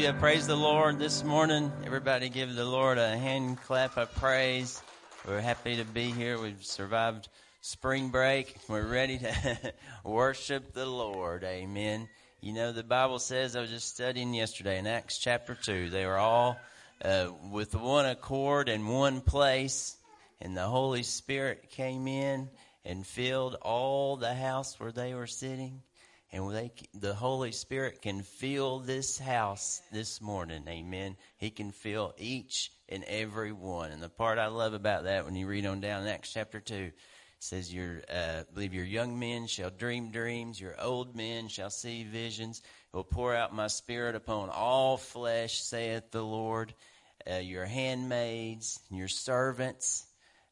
you praise the Lord this morning? Everybody give the Lord a hand clap of praise. We're happy to be here. We've survived spring break. We're ready to worship the Lord. Amen. You know, the Bible says, I was just studying yesterday in Acts chapter 2, they were all with one accord in one place, and the Holy Spirit came in and filled all the house where they were sitting. And the Holy Spirit can fill this house this morning. Amen. He can fill each and every one. And the part I love about that, when you read on down in Acts chapter 2, it says, believe your young men shall dream dreams, your old men shall see visions. I will pour out my Spirit upon all flesh, saith the Lord. Your handmaids, your servants,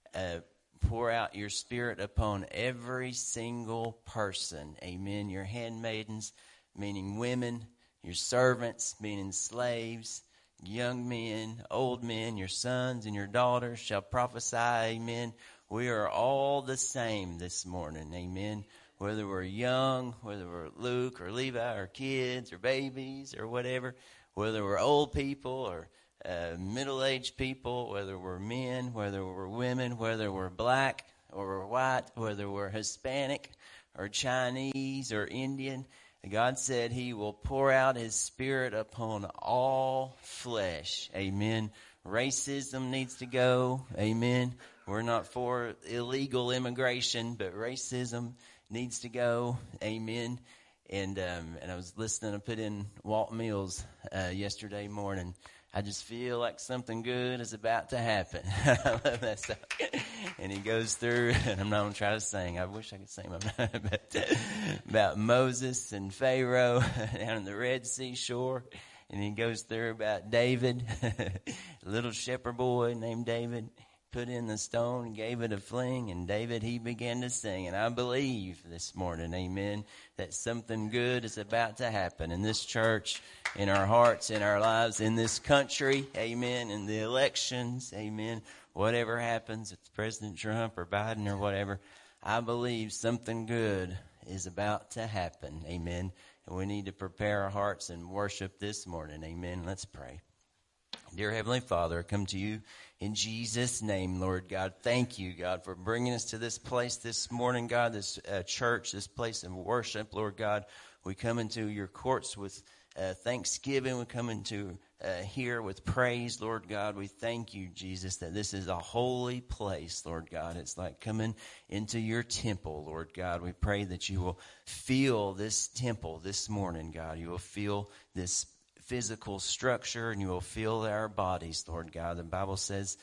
pour out your Spirit upon every single person. Amen. Your handmaidens, meaning women. Your servants, meaning slaves. Young men, old men, your sons and your daughters shall prophesy. Amen. We are all the same this morning. Amen. Whether we're young, whether we're Luke or Levi or kids or babies or whatever. Whether we're old people or middle-aged people, whether we're men, whether we're women, whether we're black or we're white, whether we're Hispanic or Chinese or Indian. God said He will pour out His Spirit upon all flesh. Amen. Racism needs to go. Amen. We're not for illegal immigration, but racism needs to go. Amen. And I was listening, I put in Walt Mills yesterday morning. I just feel like something good is about to happen. I love that stuff. And he goes through, and I'm not going to try to sing. I wish I could sing, but about Moses and Pharaoh down in the Red Sea shore. And he goes through about David, a little shepherd boy named David, put in the stone and gave it a fling, and David, he began to sing. And I believe this morning, amen, that something good is about to happen in this church, in our hearts, in our lives, in this country, amen, in the elections, amen, whatever happens, it's President Trump or Biden or whatever, I believe something good is about to happen, amen, and we need to prepare our hearts and worship this morning, amen. Let's pray. Dear Heavenly Father, I come to you in Jesus' name, Lord God. Thank you, God, for bringing us to this place this morning, God, this church, this place of worship, Lord God. We come into your courts with thanksgiving. We come into here with praise, Lord God. We thank you, Jesus, that this is a holy place, Lord God. It's like coming into your temple, Lord God. We pray that you will fill this temple this morning, God. You will fill this physical structure, and you will fill our bodies, Lord God. The Bible says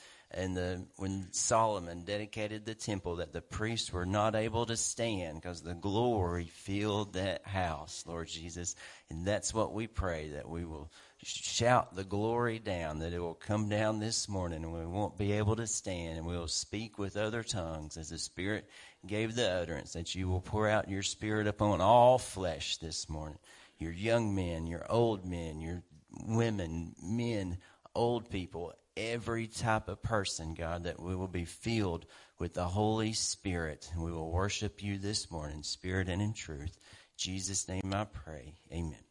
when Solomon dedicated the temple that the priests were not able to stand because the glory filled that house, Lord Jesus. And that's what we pray, that we will shout the glory down, that it will come down this morning and we won't be able to stand, and we will speak with other tongues as the Spirit gave the utterance, that you will pour out your Spirit upon all flesh this morning. Your young men, your old men, your women, men, old people, every type of person, God, that we will be filled with the Holy Spirit. And we will worship you this morning, spirit and in truth. In Jesus' name I pray. Amen.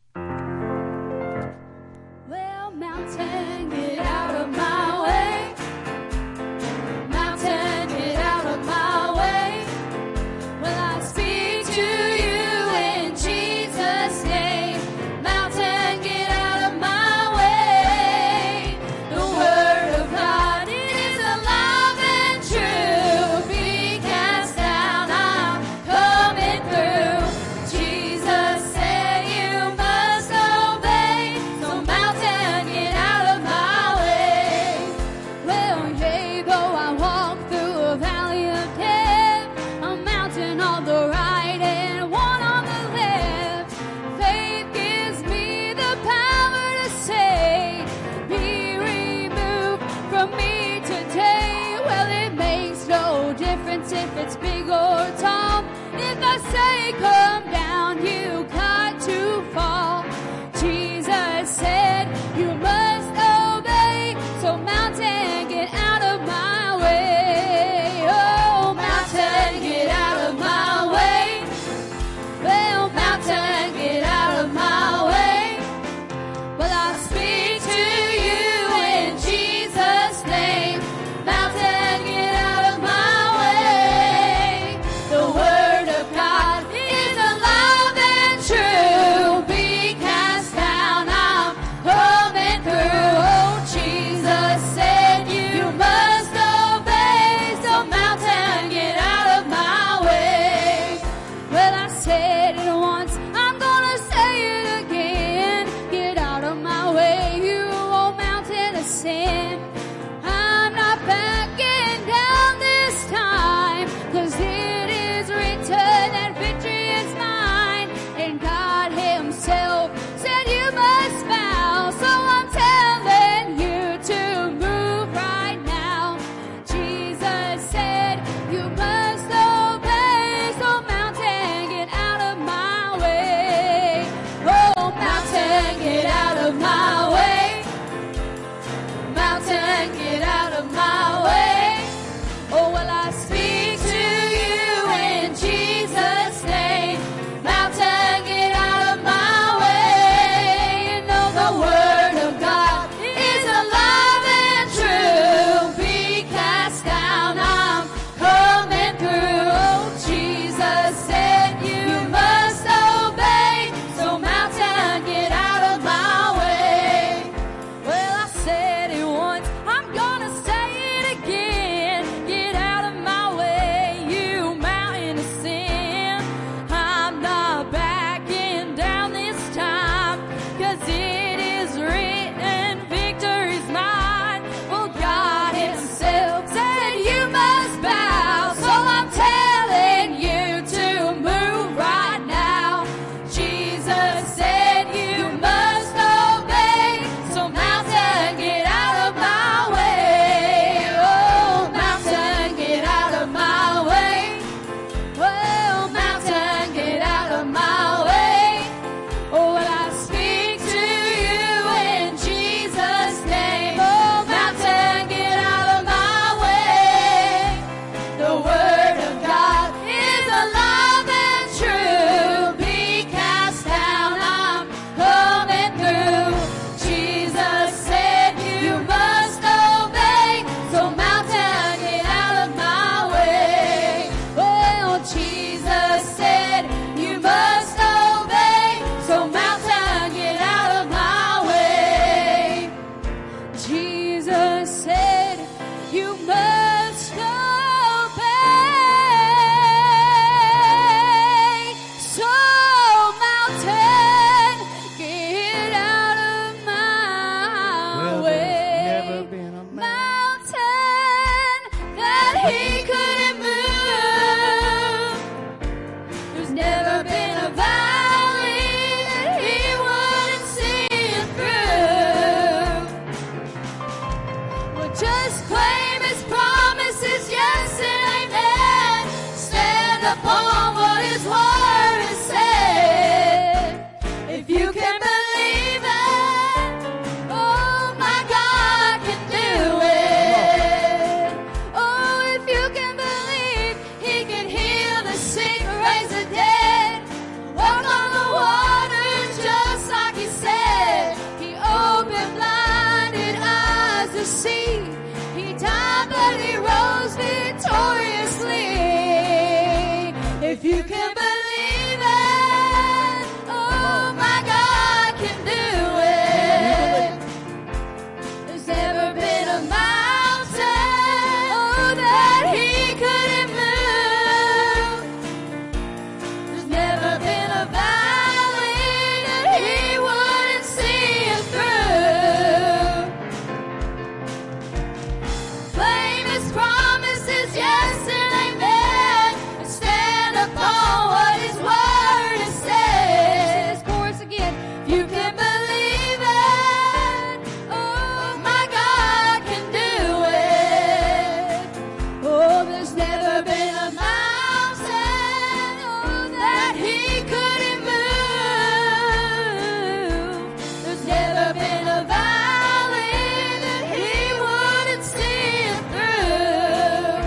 Well, mountain, get out of my way. Mountain, get out of my way. Well, I speak to you in Jesus' name. Mountain, get out of my way. The word of God, it is alive and true. Be cast down, I'm coming through. Jesus said you must obey. So mountain, get out of my way. Well, yea, though I walk through a valley of death, a mountain on the right and one on the left, faith gives me the power to say, be removed from me today. Well, it makes no difference if it's big or tall. If I say come down, you got to fall. Jesus said you must obey. So mountain, get out of my way. Oh, mountain, get out of my way. Well, mountain, get out of my way. Well, I word of God is alive and true. Be cast down, I'm coming through. Jesus said you must obey, so mountain, get out of my way. Well, I said it once, I'm gonna say it again. Get out of my way, you mountain of sin. I'm not backing down this time, 'cause it is written, victory's mine. Well, God himself said you must bow, so I'm telling you to move right now. Jesus said you must obey, so mountain, get out of my way. Oh, mountain, get out of my way. Oh, mountain, get out of my way. Oh, well, I speak to you in Jesus' name. Oh, mountain, get out of my way. The word of God is alive and true. Be cast down, I'm coming through. Jesus said you must obey, so mountain, get out of my way. Well, Jesus said you must obey, so mountain, get out of my way. Jesus said you must obey, so mountain, get out of my Well, way. there's never been a man. Mountain that he couldn't move. There's never been a valley that he wouldn't see through. Well, just claim his promises, yes and amen. Stand upon what his word has said. If you can believe it, oh, my God can do it. Oh, if you can believe, he can heal the sick, raise the dead, walk on the waters just like he said. He opened blinded eyes to see. He died, but he rose victoriously. If you can believe it, oh, my God can do it. There's never been a mountain, oh, that he couldn't move. There's never been a valley that he wouldn't see him through. Claim his promises, yes and amen, and stand upon what his word has said. Chorus again. If you can believe it, oh, my God can do it. Oh, there's never been a mountain, oh, that he couldn't move. There's never been a valley that he wouldn't see him through.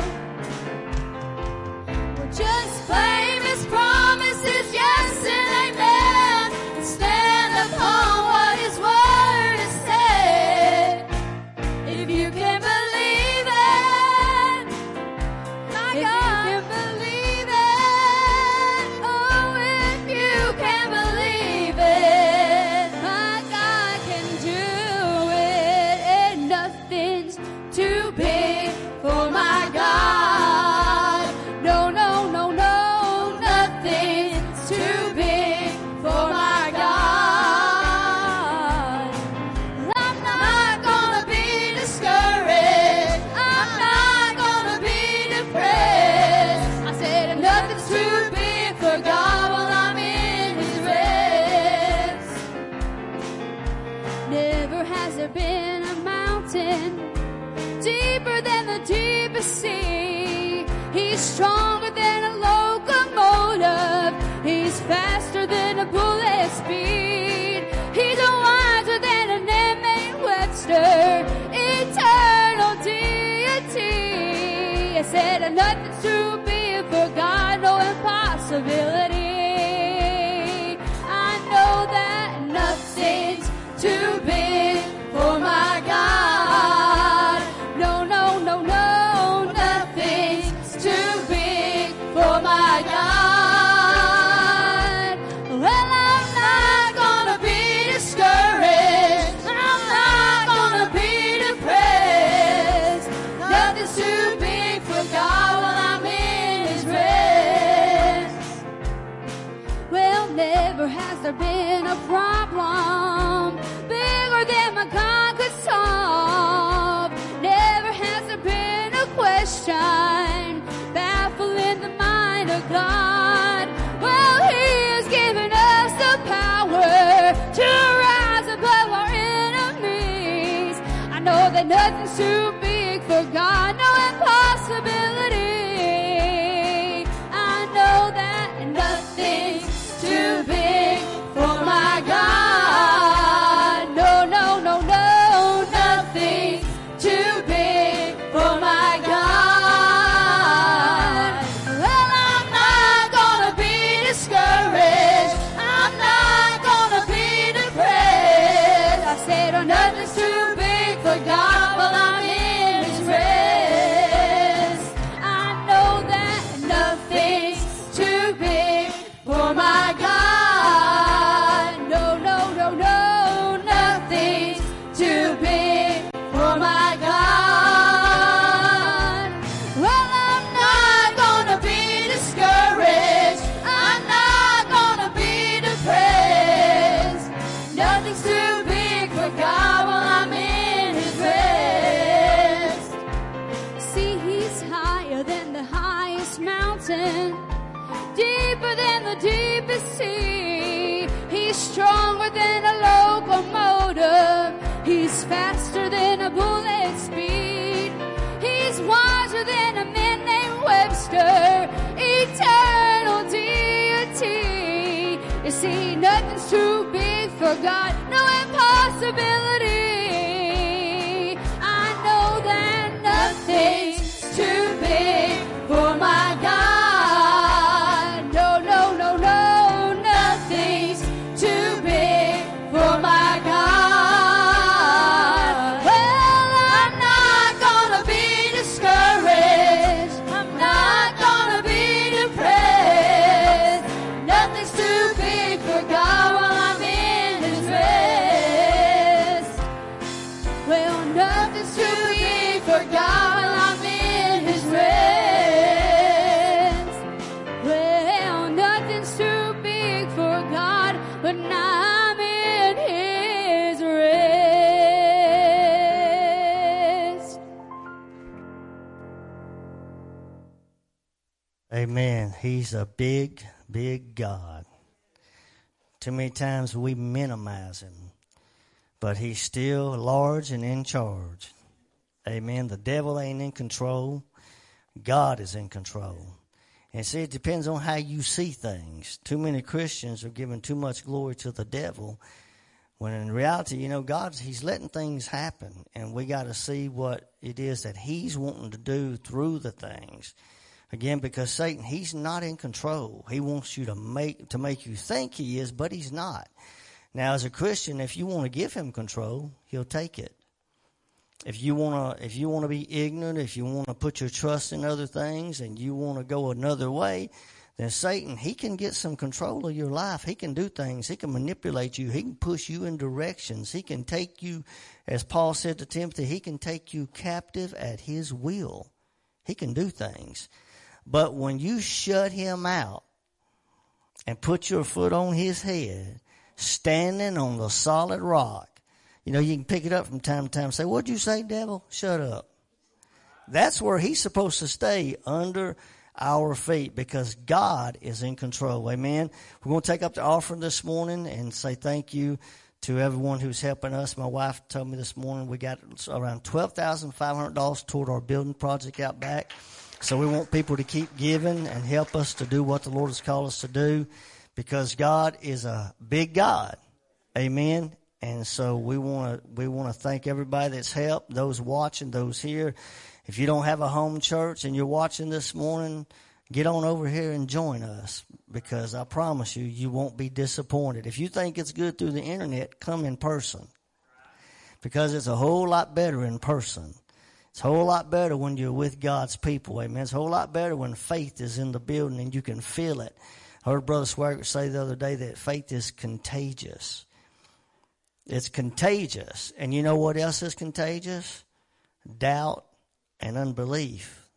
Well, just claim his promises, yes and amen, and stand upon what his word has said. If you can believe it, my God can believe it. Oh, if you can believe it, my God can do it. And nothing's too big for my God. No, no, no, no, nothing's too big for my God. I'm not gonna be discouraged. I'm not gonna be depressed. I said nothing's too big for God while I'm in his rest. Never has there been a mountain deeper than the deepest sea. He's stronger than a locomotive. He's faster than a bullet speed. He's wiser than an M.A. Webster. Eternal deity. I said nothing's too big for God, no impossibility. I know that nothing's too know that nothing's too big for God, no impossibility. I know that nothing's too big for my God. No, no, no, no, nothing's too big for my God. Well, I'm not gonna be discouraged. I'm not gonna be depressed. I said, oh, nothing's too big for God while I'm in His rest. I know that nothing's too big for my God. No, no, no, no, nothing's too big for my God. Well, I'm not gonna be discouraged. I'm not gonna be depressed. Nothing's too big for God while I'm in His rest. See, He's higher than the highest mountain, deeper than the deepest sea. He's stronger than a locomotive. He's faster than a bullet speed. He's wiser than a man named Webster. Eternal deity. You see, nothing's too big for God. No impossibility. I know that nothing's too big for my God. No, no, no, no, nothing's too big for my God. Well, I'm not gonna be discouraged. I'm not gonna be depressed. Nothing's too big for God while I'm in His rest. Well, nothing's too big for God while I'm in His rest. Well, nothing's too big for God when I'm in His rest. Amen. He's a big, big God. Too many times we minimize Him, but He's still large and in charge. Amen. The devil ain't in control. God is in control. And see, it depends on how you see things. Too many Christians are giving too much glory to the devil, when in reality, you know, He's letting things happen, and we got to see what it is that He's wanting to do through the things. Again, because Satan, he's not in control. He wants you to make you think he is, but he's not. Now, as a Christian, if you want to give him control, he'll take it. If you want to be ignorant, if you want to put your trust in other things, and you want to go another way, then Satan, he can get some control of your life. He can do things. He can manipulate you. He can push you in directions. He can take you, as Paul said to Timothy, he can take you captive at his will. He can do things. But when you shut him out and put your foot on his head, standing on the solid rock, you know, you can pick it up from time to time and say, what'd you say, devil? Shut up. That's where he's supposed to stay, under our feet, because God is in control. Amen. We're going to take up the offering this morning and say thank you to everyone who's helping us. My wife told me this morning we got around $12,500 toward our building project out back. So we want people to keep giving and help us to do what the Lord has called us to do, because God is a big God. Amen. And so we want to thank everybody that's helped, those watching, those here. If you don't have a home church and you're watching this morning, get on over here and join us, because I promise you, you won't be disappointed. If you think it's good through the internet, come in person, because it's a whole lot better in person. It's a whole lot better when you're with God's people. Amen. It's a whole lot better when faith is in the building and you can feel it. I heard Brother Swaggart say the other day that faith is contagious. It's contagious. And you know what else is contagious? Doubt and unbelief.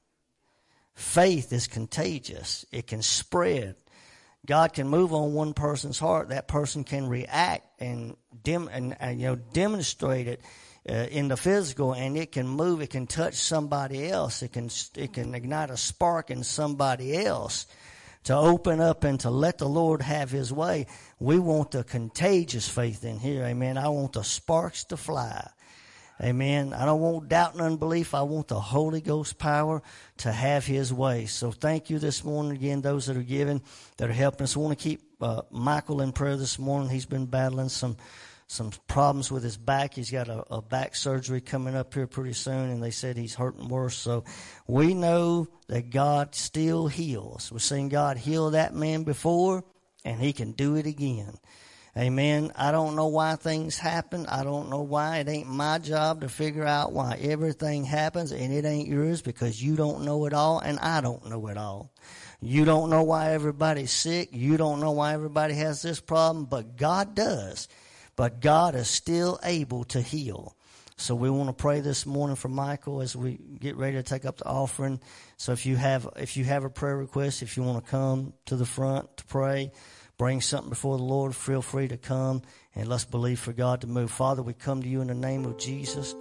Faith is contagious. It can spread. God can move on one person's heart. That person can react and demonstrate it in the physical, and it can move. It can touch somebody else. It can ignite a spark in somebody else to open up and to let the Lord have His way. We want the contagious faith in here. Amen. I want the sparks to fly. Amen. I don't want doubt and unbelief. I want the Holy Ghost power to have His way. So thank you this morning again, those that are giving, that are helping us. I want to keep Michael in prayer this morning. He's been battling some problems with his back. He's got a back surgery coming up here pretty soon, and they said he's hurting worse. So we know that God still heals. We've seen God heal that man before, and He can do it again. Amen. I don't know why things happen. I don't know why. It ain't my job to figure out why everything happens, and it ain't yours, because you don't know it all, and I don't know it all. You don't know why everybody's sick. You don't know why everybody has this problem, but God does. But God is still able to heal. So we want to pray this morning for Michael as we get ready to take up the offering. So if you have a prayer request, if you want to come to the front to pray, bring something before the Lord, feel free to come, and let's believe for God to move. Father, we come to you in the name of Jesus.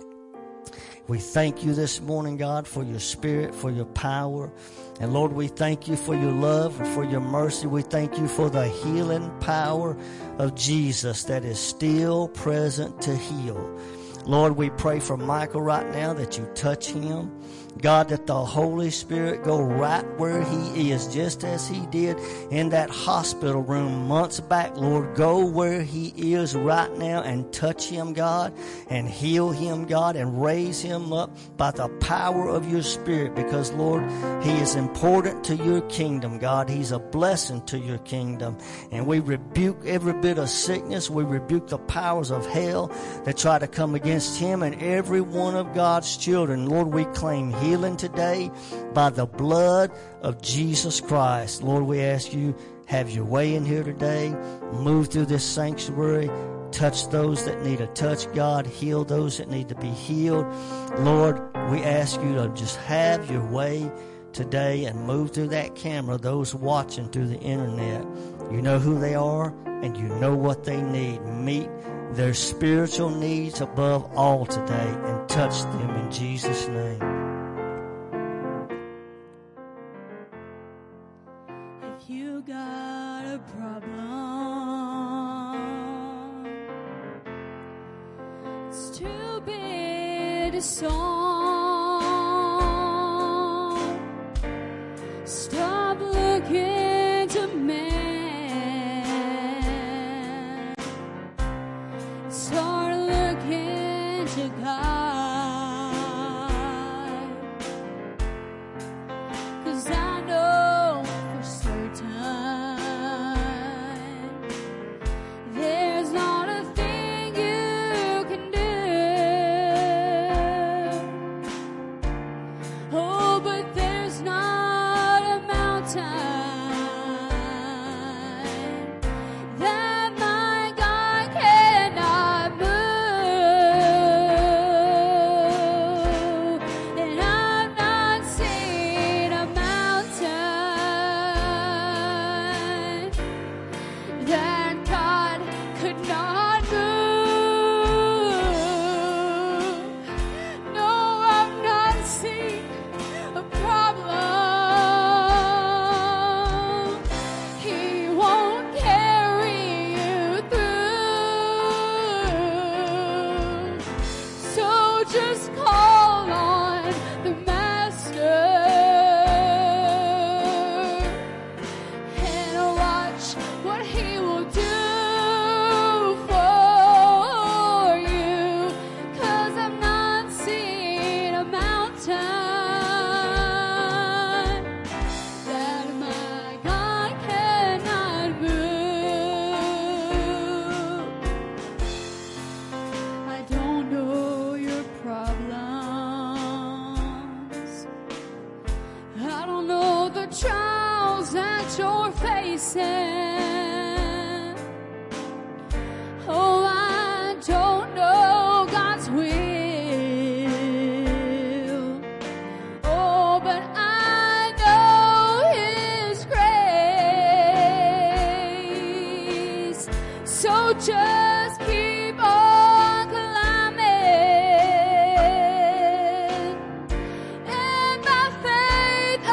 We thank you this morning, God, for your Spirit, for your power. And Lord, we thank you for your love and for your mercy. We thank you for the healing power of Jesus that is still present to heal. Lord, we pray for Michael right now, that you touch him. God, that the Holy Spirit go right where he is, just as he did in that hospital room months back. Lord, go where he is right now and touch him, God, and heal him, God, and raise him up by the power of your Spirit, because, Lord, he is important to your kingdom, God. He's a blessing to your kingdom. And we rebuke every bit of sickness. We rebuke the powers of hell that try to come against him and every one of God's children. Lord, we claim healing today by the blood of Jesus Christ. Lord, we ask you, have your way in here today. Move through this sanctuary. Touch those that need a touch, God. Heal those that need to be healed. Lord, we ask you to just have your way today and move through that camera, those watching through the internet. You know who they are, and you know what they need. Meet their spiritual needs above all today, and touch them in Jesus' name. If you got a problem, it's too big to solve. Stop looking to man. Start looking to God. 'Cause I know for certain there's not a thing you can do. Oh, but there's not a mountain that my God cannot move. And I've not seen a mountain that God could not move. No, I've not seen a problem He won't carry you through. So just call on the Master and watch what He will do for you. 'Cause I've not seen a mountain that my God cannot move. I don't know your problems. I don't know the trials that you're facing. Oh, I don't know God's will. Oh, but I know His grace. So just keep on climbing, and by faith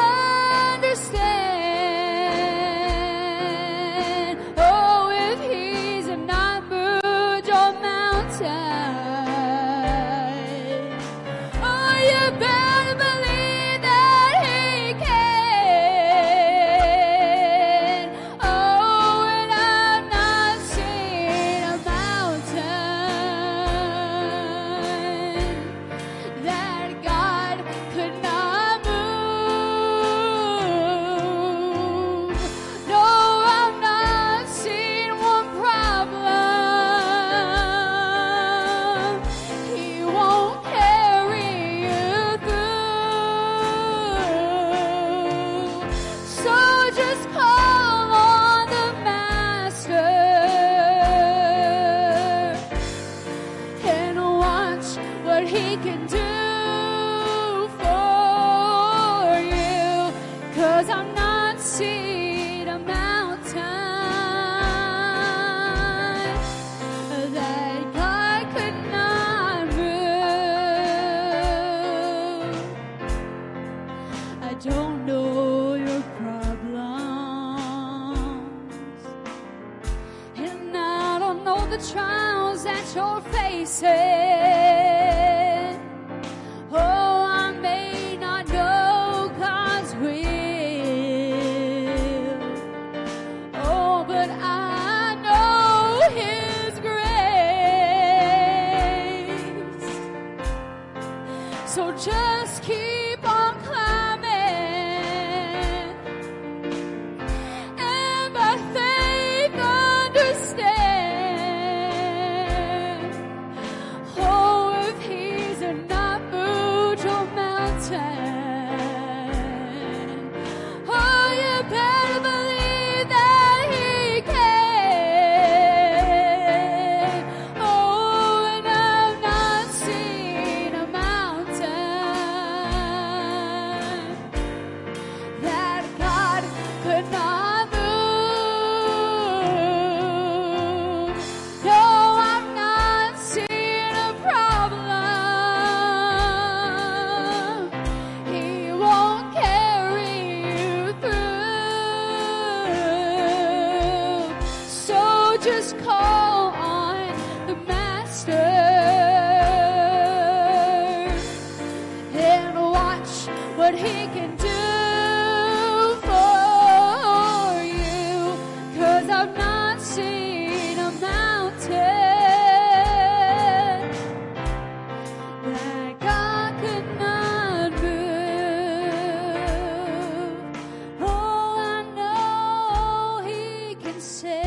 understand. Oh, if He's not moved your mountain, he can do for you, 'cause I'm not seen a mountain that God could not move. I don't know your problems, and I don't know the trials that you're facing. Oh, I may not know God's will. Oh, but I know His grace. So just keep on climbing, and by faith understand. Oh, if He's not moved your mountain, oh, you better believe that He can. Oh, and I've not seen a mountain that God could not move. No, I've not seen a problem He won't carry you through. So just call on the Master and watch what He can do for you, 'cause I've not seen a mountain that God could not move. Oh, I know He can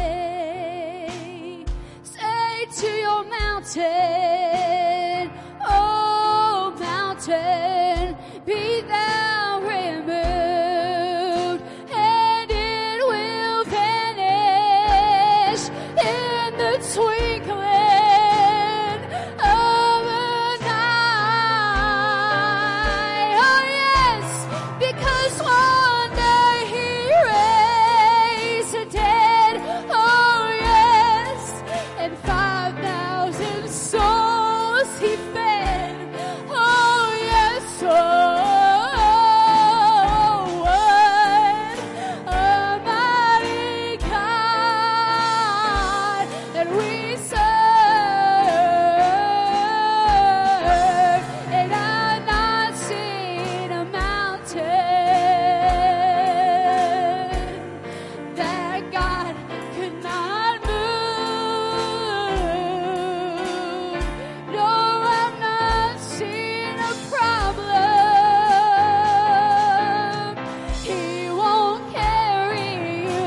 say to your mountain, oh, mountain, be thou removed, and it will vanish in the twinkling of an eye. Oh, yes, because one day He raised the dead. Oh, yes, and 5,000 souls He fed. Oh, yes, what a mighty God that we serve. And I've not seen a mountain that God could not move. No, I've not seen a problem He won't carry you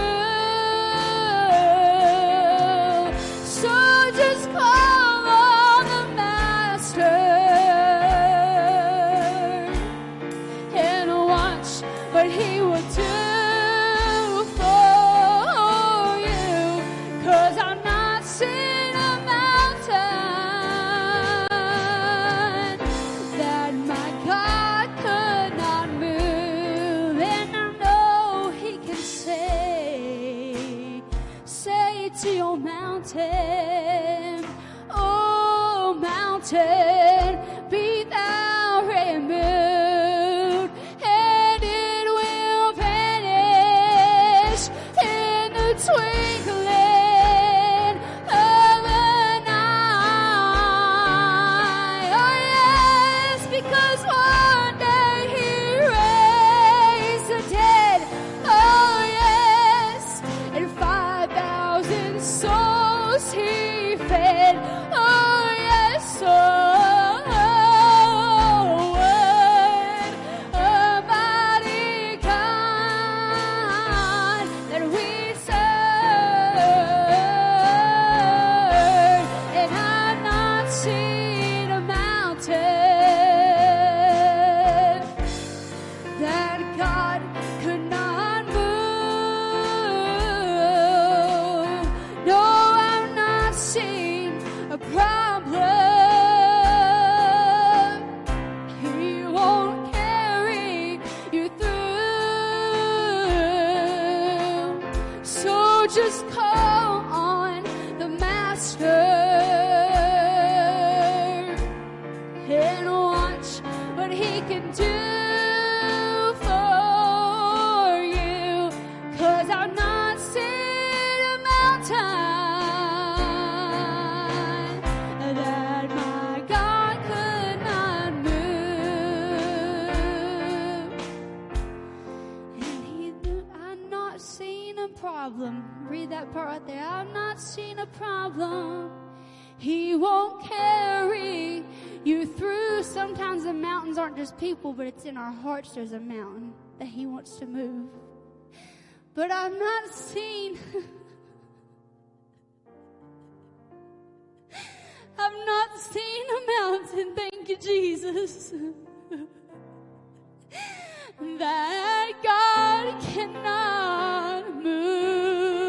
through. So just call on the Master and watch what He will do for you, 'cause I'm not seen a mountain that my God could not move. And I know He can say to your mountain, oh, mountain, be thou removed, and it will vanish in the twinkling of an eye. Oh, yes, because one day He raised the dead. Oh, yes, and 5,000 souls He fed. Oh, yes, oh, he can do for you, 'cause I've not seen a mountain that my God could not move. And I've not seen a problem. Read that part right there. I've not seen a problem he won't carry you through. Sometimes the mountains aren't just people, but it's in our hearts there's a mountain that he wants to move. But I've not seen I've not seen a mountain, thank you, Jesus, that God cannot move.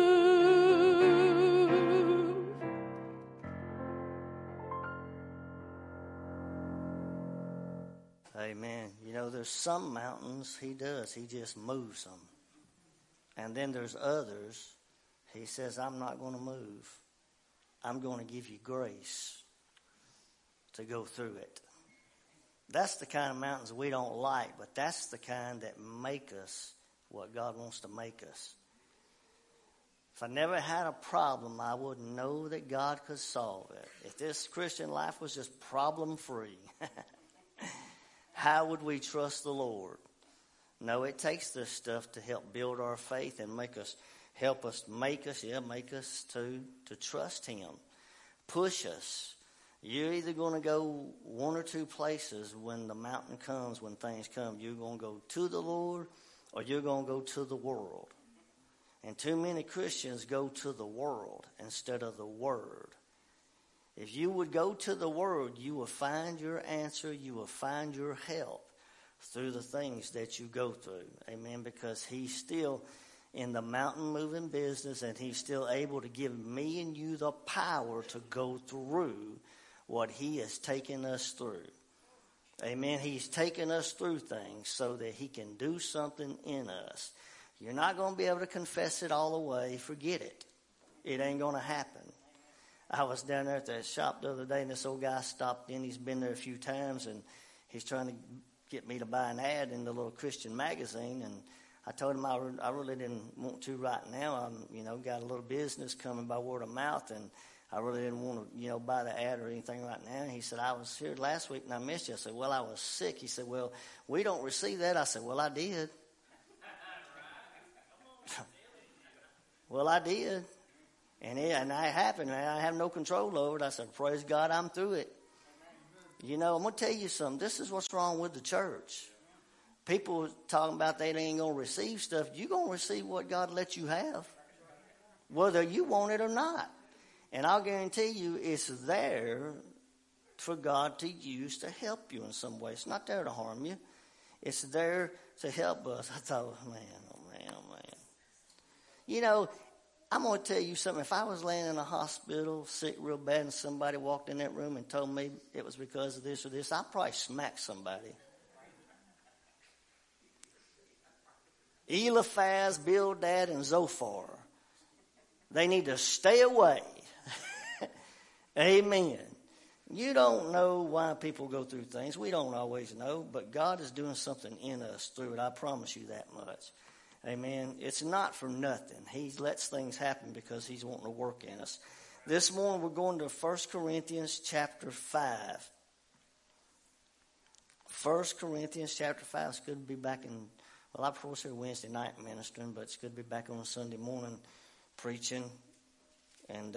Amen. You know, there's some mountains he does. He just moves them. And then there's others, he says, I'm not going to move. I'm going to give you grace to go through it. That's the kind of mountains we don't like, but that's the kind that make us what God wants to make us. If I never had a problem, I wouldn't know that God could solve it. If this Christian life was just problem-free, how would we trust the Lord? No, it takes this stuff to help build our faith and make us to trust Him. Push us. You're either going to go one or two places when the mountain comes, when things come. You're going to go to the Lord or you're going to go to the world. And too many Christians go to the world instead of the Word. If you would go to the Word, you will find your answer. You will find your help through the things that you go through. Amen. Because He's still in the mountain moving business, and He's still able to give me and you the power to go through what He has taken us through. Amen. He's taken us through things so that He can do something in us. You're not going to be able to confess it all the way. Forget it. It ain't going to happen. I was down there at the shop the other day, and this old guy stopped in. He's been there a few times, and he's trying to get me to buy an ad in the little Christian magazine. And I told him I really didn't want to right now. I'm, got a little business coming by word of mouth, and I really didn't want to, buy the ad or anything right now. And he said, I was here last week and I missed you. I said, well, I was sick. He said, well, we don't receive that. I said, well, I did. Well, I did. And that happened. I have no control over it. I said, praise God, I'm through it. I'm going to tell you something. This is what's wrong with the church. People talking about they ain't going to receive stuff. You're going to receive what God lets you have, whether you want it or not. And I'll guarantee you it's there for God to use to help you in some way. It's not there to harm you. It's there to help us. I thought, oh, man. I'm going to tell you something. If I was laying in a hospital, sick real bad, and somebody walked in that room and told me it was because of this or this, I'd probably smack somebody. Eliphaz, Bildad, and Zophar. They need to stay away. Amen. You don't know why people go through things. We don't always know, but God is doing something in us through it. I promise you that much. Amen. It's not for nothing. He lets things happen because He's wanting to work in us. This morning we're going to 1 Corinthians chapter 5. 1 Corinthians chapter 5. It's good to be back in, well, I was here Wednesday night ministering, but it's good to be back on a Sunday morning preaching. And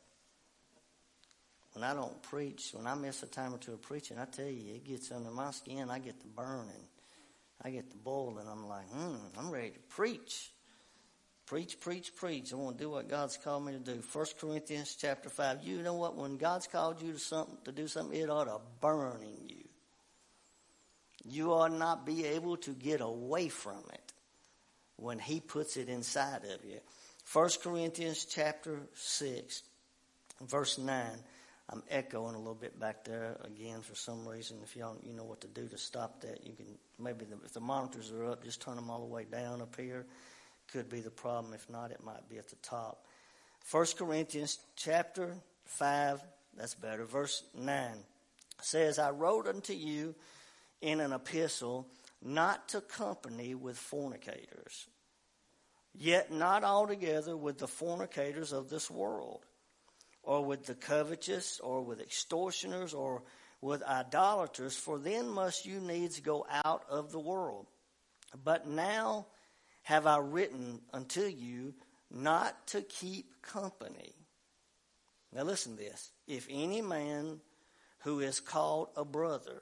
when I don't preach, when I miss a time or two of preaching, I tell you, it gets under my skin. I get to burning. I get the boil, and I'm like, I'm ready to preach. Preach. I want to do what God's called me to do. 1 Corinthians chapter 5. You know what? When God's called you to do something, it ought to burn in you. You ought not be able to get away from it when He puts it inside of you. 1 Corinthians chapter 6, verse 9. I'm echoing a little bit back there again for some reason. If you know what to do to stop that, you can maybe if the monitors are up, just turn them all the way down up here. Could be the problem. If not, it might be at the top. 1 Corinthians chapter 5, that's better. Verse 9 says, I wrote unto you in an epistle not to company with fornicators, yet not altogether with the fornicators of this world, or with the covetous, or with extortioners, or with idolaters, for then must you needs go out of the world. But now have I written unto you not to keep company. Now listen to this. If any man who is called a brother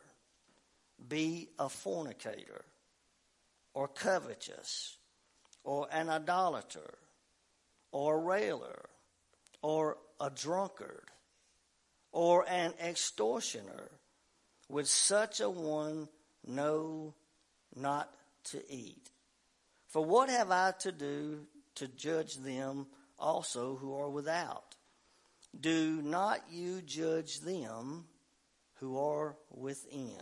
be a fornicator, or covetous, or an idolater, or a railer, or a drunkard, or an extortioner, with such a one know not to eat. For what have I to do to judge them also who are without? Do not you judge them who are within.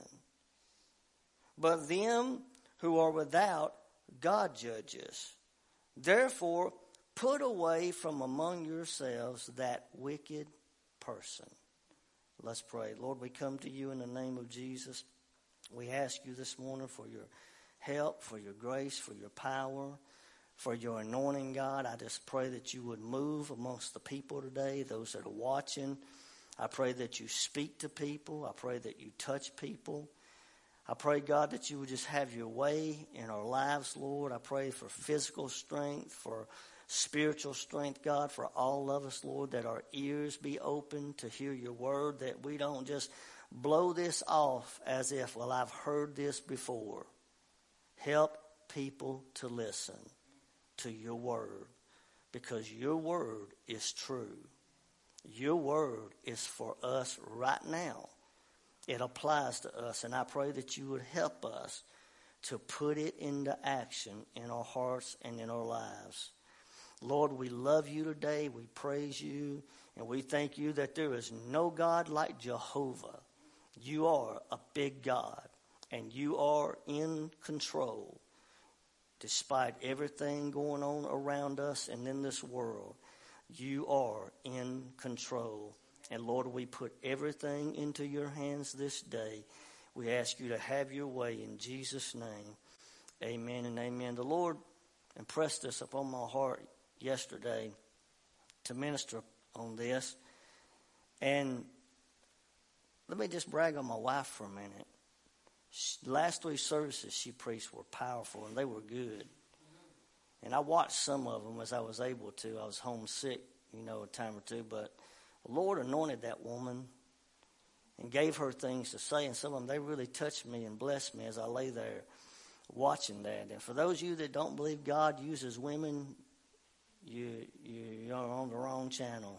But them who are without, God judges. Therefore, put away from among yourselves that wicked person. Let's pray. Lord, we come to you in the name of Jesus. We ask you this morning for your help, for your grace, for your power, for your anointing, God. I just pray that you would move amongst the people today, those that are watching. I pray that you speak to people. I pray that you touch people. I pray, God, that you would just have your way in our lives, Lord. I pray for physical strength, for spiritual strength, God, for all of us, Lord, that our ears be open to hear your word, that we don't just blow this off as if, well, I've heard this before. Help people to listen to your word, because your word is true. Your word is for us right now. It applies to us, and I pray that you would help us to put it into action in our hearts and in our lives. Lord, we love you today. We praise you, and we thank you that there is no God like Jehovah. You are a big God, and you are in control. Despite everything going on around us and in this world, you are in control. And Lord, we put everything into your hands this day. We ask you to have your way in Jesus' name. Amen and amen. The Lord impressed this upon my heart yesterday to minister on this. And let me just brag on my wife for a minute. The last 3 services she preached were powerful, and they were good. And I watched some of them as I was able to. I was homesick, a time or two, but the Lord anointed that woman and gave her things to say, and some of them, they really touched me and blessed me as I lay there watching that. And for those of you that don't believe God uses women, you're on the wrong channel.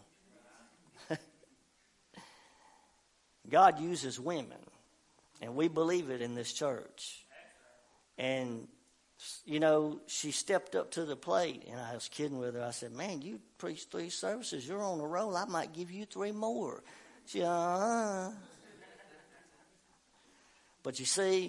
God uses women, and we believe it in this church. And she stepped up to the plate, and I was kidding with her. I said, man, you preached 3 services. You're on a roll. I might give you 3 more. She, But you see,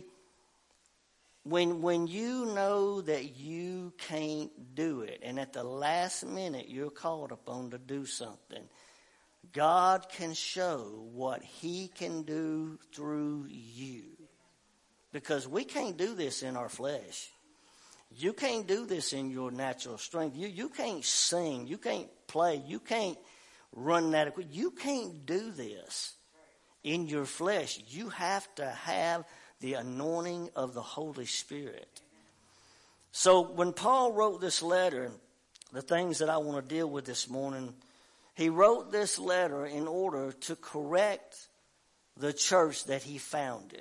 when you know that you can't do it, and at the last minute you're called upon to do something, God can show what he can do through you. Because we can't do this in our flesh. You can't do this in your natural strength. You can't sing. You can't play. You can't run that. You can't do this in your flesh. You have to have the anointing of the Holy Spirit. So when Paul wrote this letter, the things that I want to deal with this morning, he wrote this letter in order to correct the church that he founded.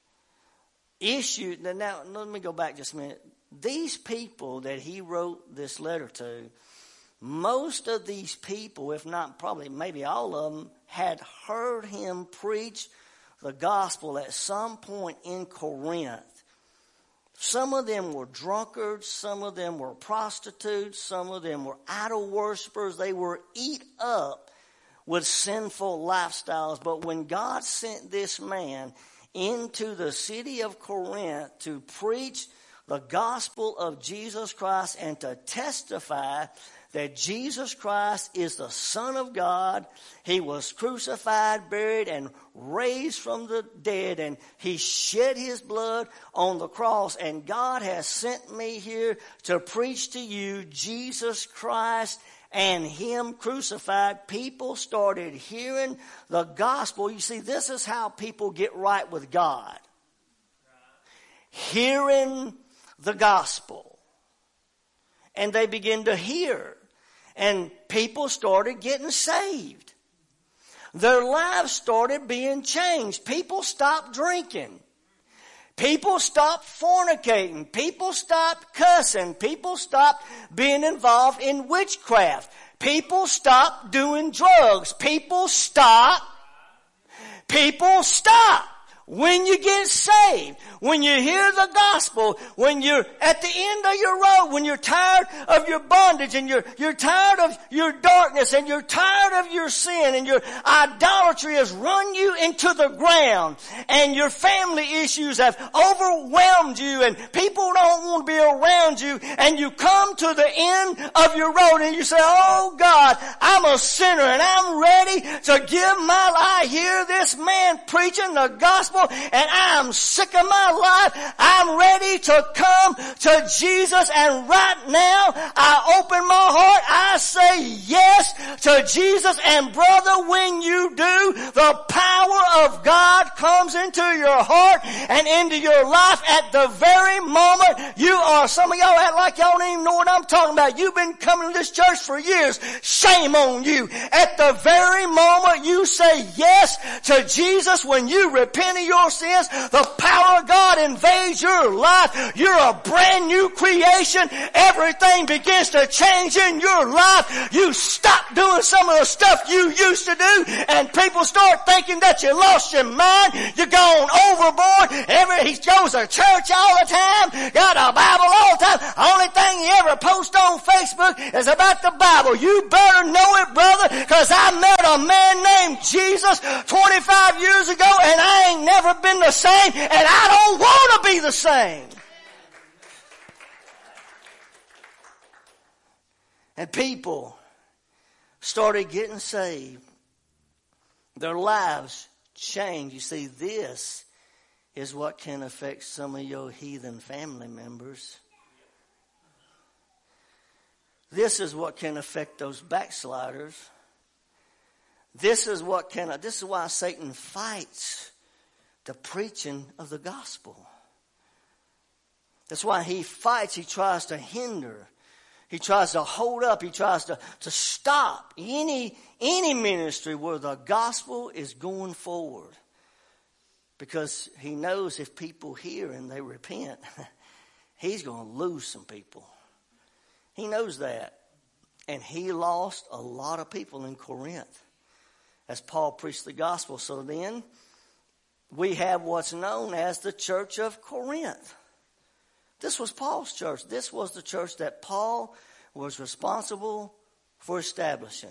Now, let me go back just a minute. These people that he wrote this letter to, most of these people, if not probably maybe all of them, had heard him preach the gospel at some point in Corinth. Some of them were drunkards, some of them were prostitutes, some of them were idol worshipers. They were eat up with sinful lifestyles. But when God sent this man into the city of Corinth to preach the gospel of Jesus Christ and to testify that Jesus Christ is the Son of God. He was crucified, buried, and raised from the dead, and he shed his blood on the cross. And God has sent me here to preach to you Jesus Christ and him crucified. People started hearing the gospel. You see, this is how people get right with God. Hearing the gospel. And they begin to hear. And people started getting saved. Their lives started being changed. People stopped drinking. People stopped fornicating. People stopped cussing. People stopped being involved in witchcraft. People stopped doing drugs. People stop. When you get saved, when you hear the gospel, when you're at the end of your road, when you're tired of your bondage and you're tired of your darkness and you're tired of your sin and your idolatry has run you into the ground and your family issues have overwhelmed you and people don't want to be around you, and you come to the end of your road and you say, oh God, I'm a sinner and I'm ready to give my life. I hear this man preaching the gospel and I'm sick of my life. I'm ready to come to Jesus, and right now I open my heart. I say yes to Jesus, and brother, when you do, the power of God comes into your heart and into your life at the very moment you are. Some of y'all act like y'all don't even know what I'm talking about. You've been coming to this church for years. Shame on you. At the very moment you say yes to Jesus, when you repent of your sins, the power of God invades your life. You're a brand new creation. Everything begins to change in your life. You stop doing some of the stuff you used to do, and people start thinking that you lost your mind. You're going overboard. He goes to church all the time, got a Bible all the time. Only thing he ever posts on Facebook is about the Bible. You better know it, brother, because I met a man named Jesus 25 years ago, and I ain't never been the same, and I don't want to be the same. And people started getting saved. Their lives changed. You see, this is what can affect some of your heathen family members. This is what can affect those backsliders. This is why Satan fights the preaching of the gospel. That's why he fights. He tries to hinder. He tries to hold up. He tries to stop any ministry where the gospel is going forward. Because he knows if people hear and they repent, he's going to lose some people. He knows that. And he lost a lot of people in Corinth as Paul preached the gospel. So then we have what's known as the church of Corinth. This was Paul's church. This was the church that Paul was responsible for establishing.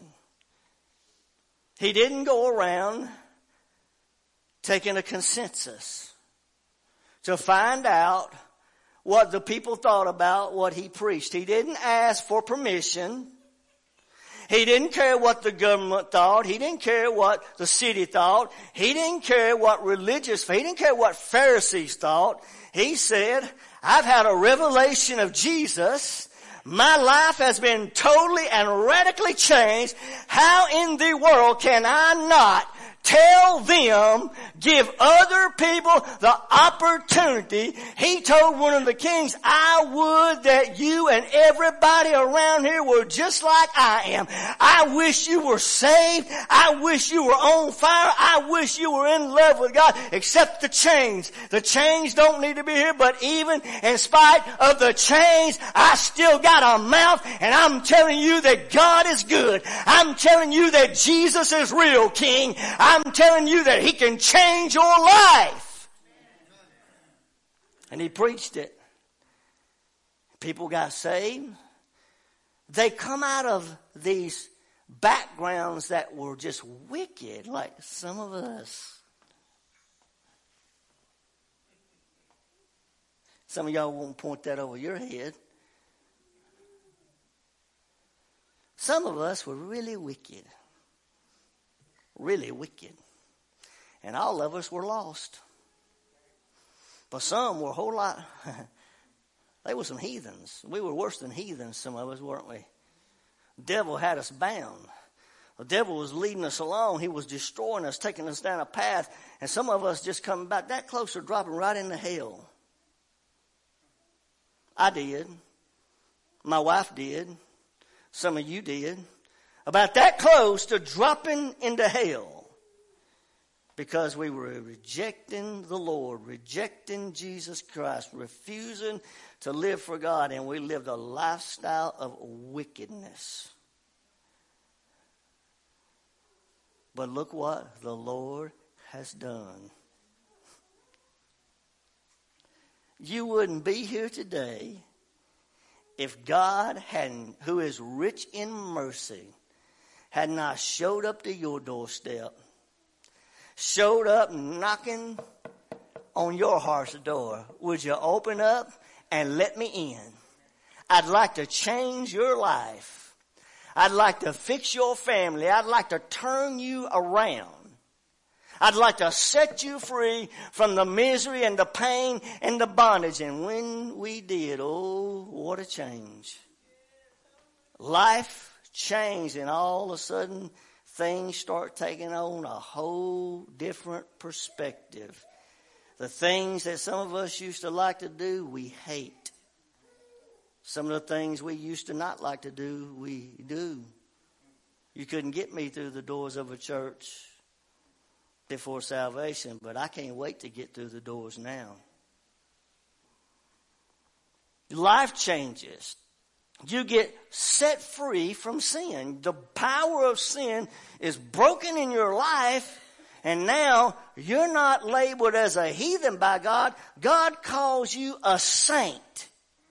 He didn't go around taking a consensus to find out what the people thought about what he preached. He didn't ask for permission. He didn't care what the government thought. He didn't care what the city thought. He didn't care what he didn't care what Pharisees thought. He said, I've had a revelation of Jesus. My life has been totally and radically changed. How in the world can I not tell them, give other people the opportunity? He told one of the kings, I would that you and everybody around here were just like I am. I wish you were saved. I wish you were on fire. I wish you were in love with God, except the chains. The chains don't need to be here, but even in spite of the chains, I still got a mouth, and I'm telling you that God is good. I'm telling you that Jesus is real, King. I'm telling you that he can change your life. And he preached it. People got saved. They come out of these backgrounds that were just wicked, like some of us. Some of y'all won't point that over your head. some of us were really wicked. Really wicked. And all of us were lost. But some were a whole lot. They were some heathens. We were worse than heathens, some of us, weren't we? The devil had us bound. The devil was leading us along. He was destroying us, taking us down a path. And some of us just come about that close to dropping right into hell. I did. My wife did. Some of you did. About that close to dropping into hell. Because we were rejecting the Lord, rejecting Jesus Christ, refusing to live for God, and we lived a lifestyle of wickedness. But look what the Lord has done. You wouldn't be here today if God hadn't, who is rich in mercy, had not showed up to your doorstep. Showed up knocking on your heart's door. Would you open up and let me in? I'd like to change your life. I'd like to fix your family. I'd like to turn you around. I'd like to set you free from the misery and the pain and the bondage. And when we did, oh, what a change. Life changed, and all of a sudden things start taking on a whole different perspective. The things that some of us used to like to do, we hate. Some of the things we used to not like to do, we do. You couldn't get me through the doors of a church before salvation, but I can't wait to get through the doors now. Life changes. You get set free from sin. The power of sin is broken in your life, and now you're not labeled as a heathen by God. God calls you a saint.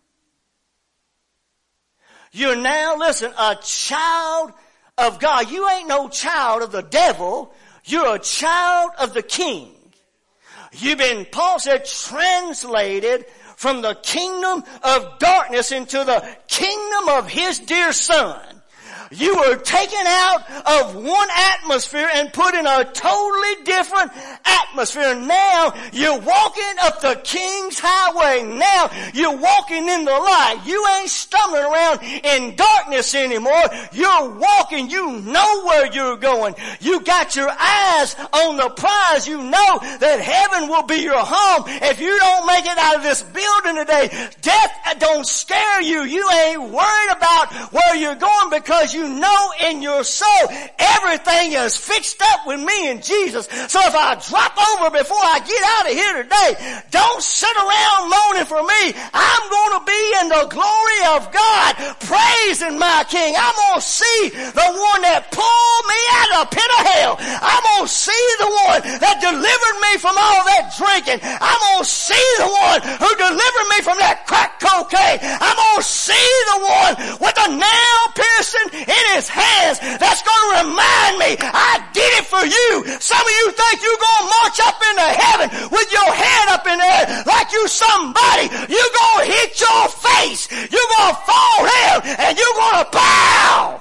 You're now, listen, a child of God. You ain't no child of the devil. You're a child of the King. You've been, Paul said, translated from the kingdom of darkness into the kingdom of his dear Son. You were taken out of one atmosphere and put in a totally different atmosphere. Now you're walking up the King's highway. Now you're walking in the light. You ain't stumbling around in darkness anymore. You're walking. You know where you're going. You got your eyes on the prize. You know that heaven will be your home. If you don't make it out of this building today, death don't scare you. You ain't worried about where you're going, because you know in your soul everything is fixed up with me and Jesus. So if I drop over before I get out of here today, don't sit around moaning for me. I'm going to be in the glory of God, praising my King. I'm going to see the one that pulled me out of the pit of hell. I'm going to see the one that delivered me from all that drinking. I'm going to see the one who delivered me from that crack cocaine. I'm going to see the one with a nail piercing in his hands that's going to remind me I did it for you. Some of you think you're going to march up into heaven with your head up in the air like you somebody. You're going to hit your face. You're going to fall down and you're going to bow.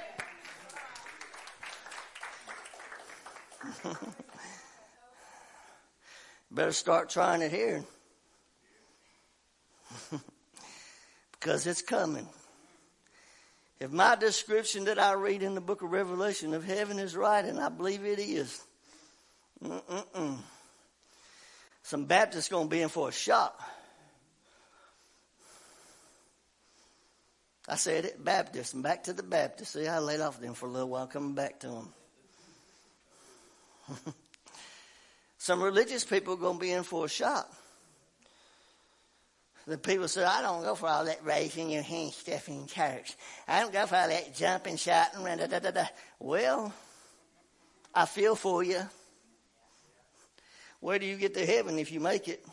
Better start trying it here. Because it's coming. If my description that I read in the book of Revelation of heaven is right, and I believe it is, some Baptists going to be in for a shock. I said it, Baptists, and back to the Baptists. See, I laid off them for a little while, coming back to them. Some religious people are going to be in for a shock. The people say, I don't go for all that raising your hand stuff in church. I don't go for all that jumping, shouting, da-da-da-da. Well, I feel for you. Where do you get to heaven if you make it?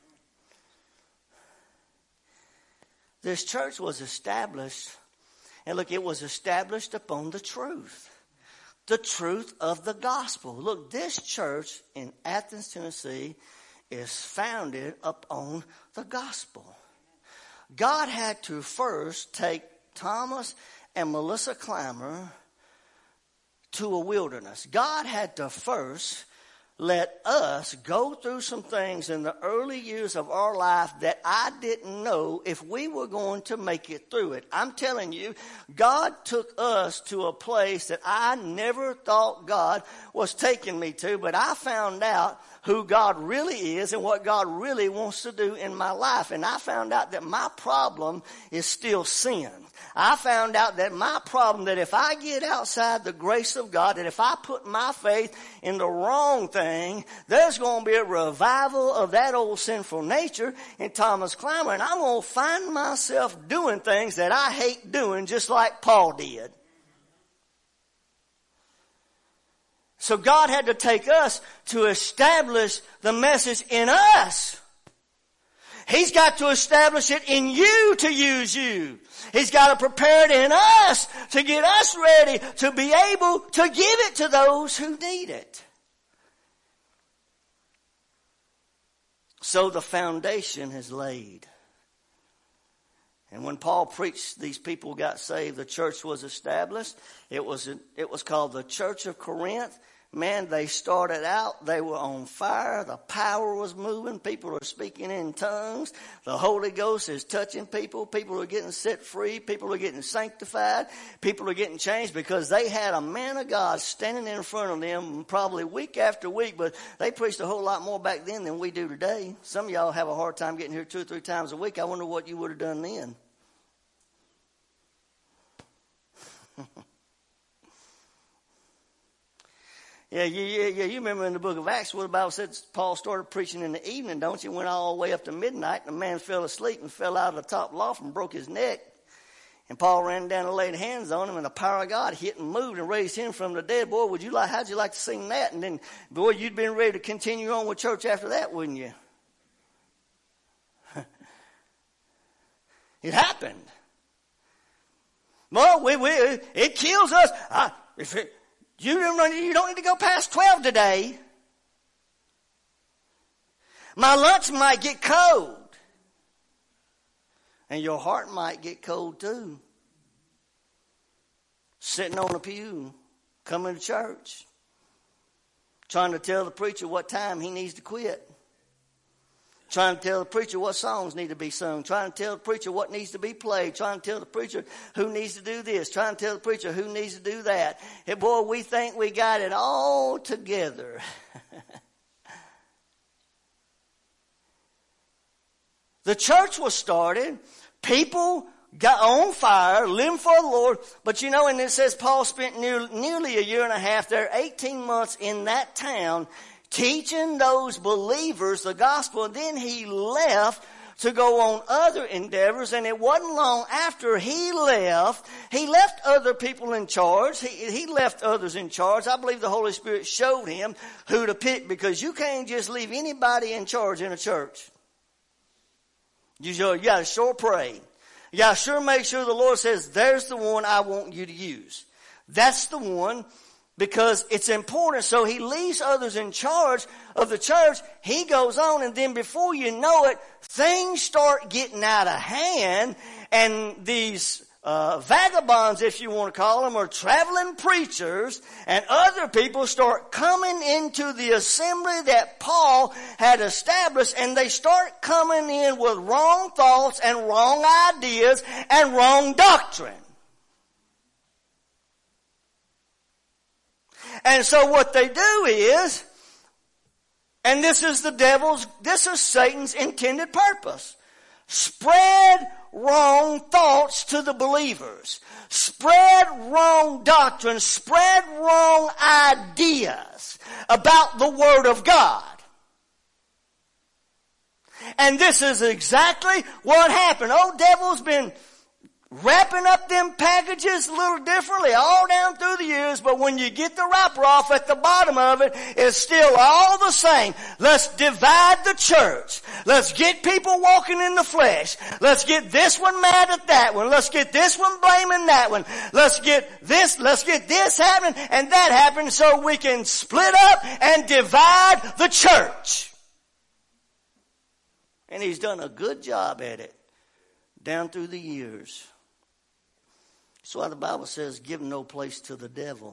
This church was established, and look, it was established upon the truth of the gospel. Look, this church in Athens, Tennessee, is founded upon the gospel. God had to first take Thomas and Melissa Clymer to a wilderness. God had to first let us go through some things in the early years of our life that I didn't know if we were going to make it through it. I'm telling you, God took us to a place that I never thought God was taking me to, but I found out who God really is and what God really wants to do in my life. And I found out that my problem is still sin. I found out that my problem, that if I get outside the grace of God, that if I put my faith in the wrong thing, there's going to be a revival of that old sinful nature in Thomas Clymer, and I'm going to find myself doing things that I hate doing, just like Paul did. So God had to take us to establish the message in us. He's got to establish it in you to use you. He's got to prepare it in us to get us ready to be able to give it to those who need it. So the foundation is laid. And when Paul preached, these people got saved. The church was established. It was called the Church of Corinth. Man, they started out, they were on fire, the power was moving, people are speaking in tongues, the Holy Ghost is touching people, people are getting set free, people are getting sanctified, people are getting changed because they had a man of God standing in front of them probably week after week, but they preached a whole lot more back then than we do today. Some of y'all have a hard time getting here 2 or 3 times a week. I wonder what you would have done then. Yeah, you remember in the book of Acts where the Bible said Paul started preaching in the evening, don't you? Went all the way up to midnight, and the man fell asleep and fell out of the top loft and broke his neck. And Paul ran down and laid hands on him, and the power of God hit and moved and raised him from the dead. Boy, how'd you like to sing that? And then, boy, you'd been ready to continue on with church after that, wouldn't you? It happened. Well, it kills us. You don't need to go past 12 today. My lunch might get cold. And your heart might get cold too. Sitting on a pew, coming to church, trying to tell the preacher what time he needs to quit. Trying to tell the preacher what songs need to be sung. Trying to tell the preacher what needs to be played. Trying to tell the preacher who needs to do this. Trying to tell the preacher who needs to do that. Hey, boy, we think we got it all together. The church was started. People got on fire, living for the Lord. But you know, and it says Paul spent nearly a year and a half there, 18 months in that town, teaching those believers the gospel, and then he left to go on other endeavors, and it wasn't long after he left other people in charge. He left others in charge. I believe the Holy Spirit showed him who to pick, because you can't just leave anybody in charge in a church. You got to sure pray. You got to sure make sure the Lord says, there's the one I want you to use. That's the one. Because it's important. So he leaves others in charge of the church. He goes on, and then before you know it, things start getting out of hand. And these vagabonds, if you want to call them, or traveling preachers, and other people start coming into the assembly that Paul had established, and they start coming in with wrong thoughts and wrong ideas and wrong doctrine. And so what they do is, and this is Satan's intended purpose. Spread wrong thoughts to the believers. Spread wrong doctrine. Spread wrong ideas about the Word of God. And this is exactly what happened. Old devil's been wrapping up them packages a little differently all down through the years, but when you get the wrapper off, at the bottom of it, it's still all the same. Let's divide the church. Let's get people walking in the flesh. Let's get this one mad at that one. Let's get this one blaming that one. Let's get this happening and that happening, so we can split up and divide the church. And he's done a good job at it down through the years. That's why the Bible says, give no place to the devil.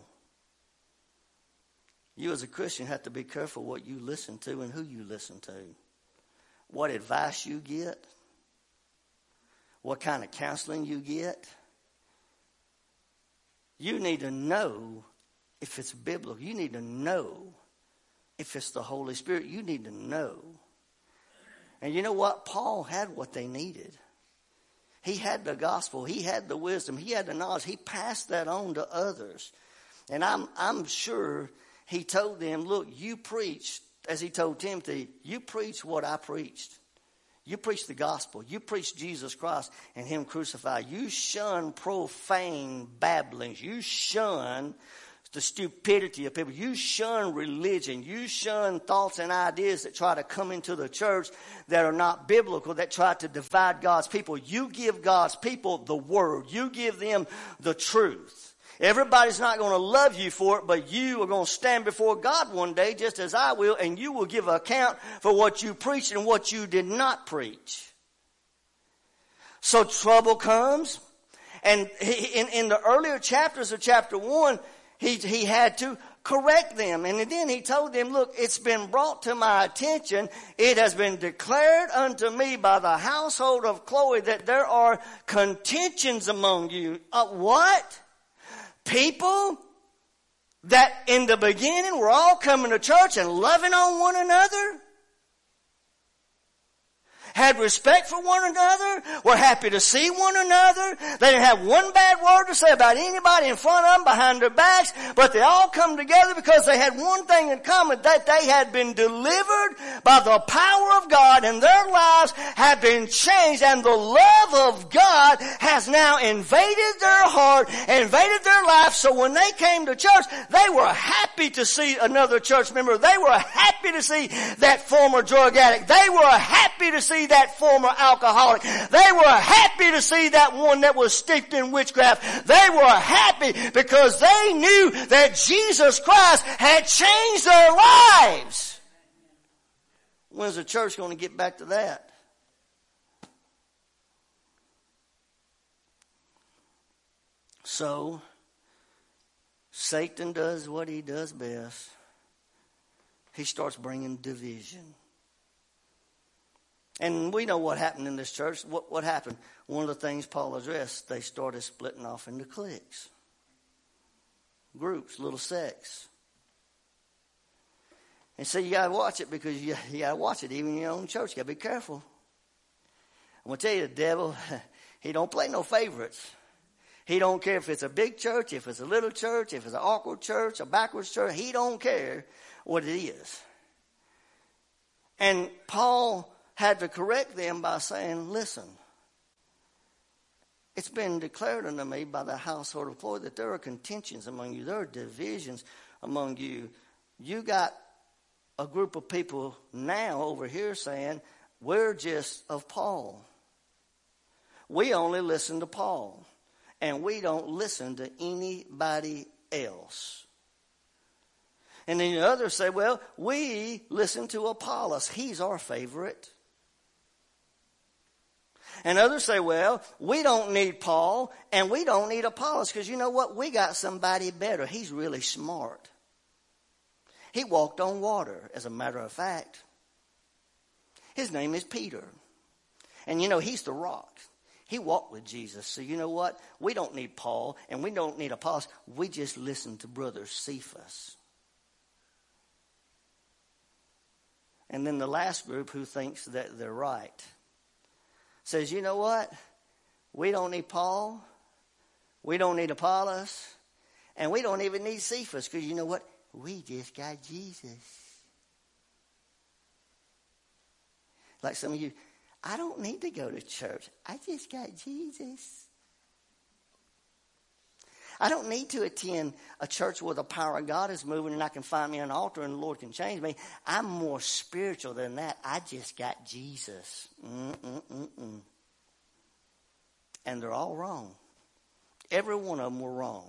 You as a Christian have to be careful what you listen to and who you listen to. What advice you get. What kind of counseling you get. You need to know if it's biblical. You need to know if it's the Holy Spirit. You need to know. And you know what? Paul had what they needed. He had the gospel. He had the wisdom. He had the knowledge. He passed that on to others. And I'm sure he told them, look, you preach, as he told Timothy, you preach what I preached. You preach the gospel. You preach Jesus Christ and him crucified. You shun profane babblings. You shun the stupidity of people. You shun religion. You shun thoughts and ideas that try to come into the church that are not biblical, that try to divide God's people. You give God's people the word. You give them the truth. Everybody's not going to love you for it, but you are going to stand before God one day, just as I will, and you will give an account for what you preached and what you did not preach. So trouble comes, and in the earlier chapters of chapter 1, he had to correct them. And then he told them, look, it's been brought to my attention. It has been declared unto me by the household of Chloe that there are contentions among you. What? People that in the beginning were all coming to church and loving on one another, had respect for one another, were happy to see one another. They didn't have one bad word to say about anybody in front of them, behind their backs, but they all come together because they had one thing in common, that they had been delivered by the power of God and their lives had been changed, and the love of God has now invaded their heart, invaded their life. So when they came to church, they were happy to see another church member. They were happy to see that former drug addict. They were happy to see that former alcoholic. They were happy to see that one that was steeped in witchcraft. They were happy because they knew that Jesus Christ had changed their lives. When's the church going to get back to that? So, Satan does what he does best. He starts bringing division. And we know what happened in this church. What happened? One of the things Paul addressed, they started splitting off into cliques, groups, little sects. And so you got to watch it, because you got to watch it even in your own church. You got to be careful. I'm going to tell you, the devil, he don't play no favorites. He don't care if it's a big church, if it's a little church, if it's an awkward church, a backwards church. He don't care what it is. And Paul had to correct them by saying, listen, it's been declared unto me by the household of Chloe that there are contentions among you. There are divisions among you. You got a group of people now over here saying, we're just of Paul. We only listen to Paul. And we don't listen to anybody else. And then the others say, well, we listen to Apollos. He's our favorite. And others say, well, we don't need Paul and we don't need Apollos, because you know what? We got somebody better. He's really smart. He walked on water, as a matter of fact. His name is Peter. And you know, he's the rock. He walked with Jesus. So you know what? We don't need Paul and we don't need Apollos. We just listen to Brother Cephas. And then the last group, who thinks that they're right, says, you know what? We don't need Paul. We don't need Apollos. And we don't even need Cephas, because you know what? We just got Jesus. Like some of you, I don't need to go to church. I just got Jesus. I don't need to attend a church where the power of God is moving and I can find me an altar and the Lord can change me. I'm more spiritual than that. I just got Jesus. And they're all wrong. Every one of them were wrong.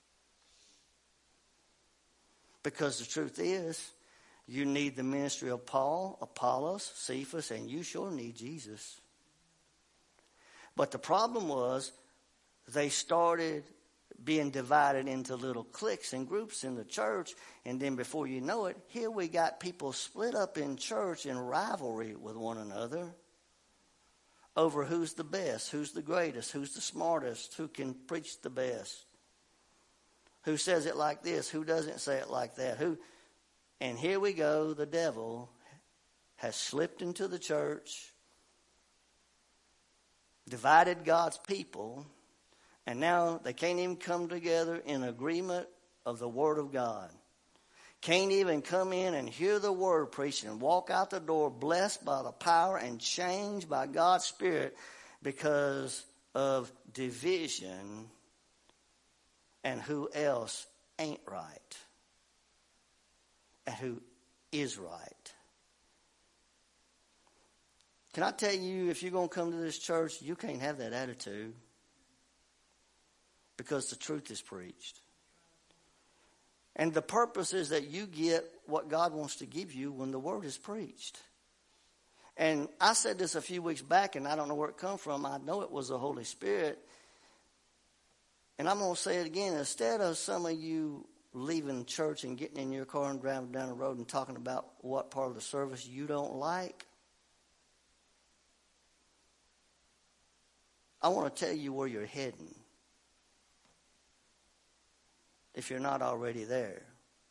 Because the truth is, you need the ministry of Paul, Apollos, Cephas, and you sure need Jesus. But the problem was, they started being divided into little cliques and groups in the church. And then before you know it, here we got people split up in church in rivalry with one another over who's the best, who's the greatest, who's the smartest, who can preach the best, who says it like this, who doesn't say it like that. And here we go, the devil has slipped into the church, divided God's people, and now they can't even come together in agreement of the Word of God. Can't even come in and hear the Word preached and walk out the door blessed by the power and changed by God's Spirit because of division and who else ain't right and who is right. Can I tell you, if you're going to come to this church, you can't have that attitude. Because the truth is preached. And the purpose is that you get what God wants to give you when the word is preached. And I said this a few weeks back, and I don't know where it come from. I know it was the Holy Spirit. And I'm going to say it again. Instead of some of you leaving church and getting in your car and driving down the road and talking about what part of the service you don't like, I want to tell you where you're heading. If you're not already there.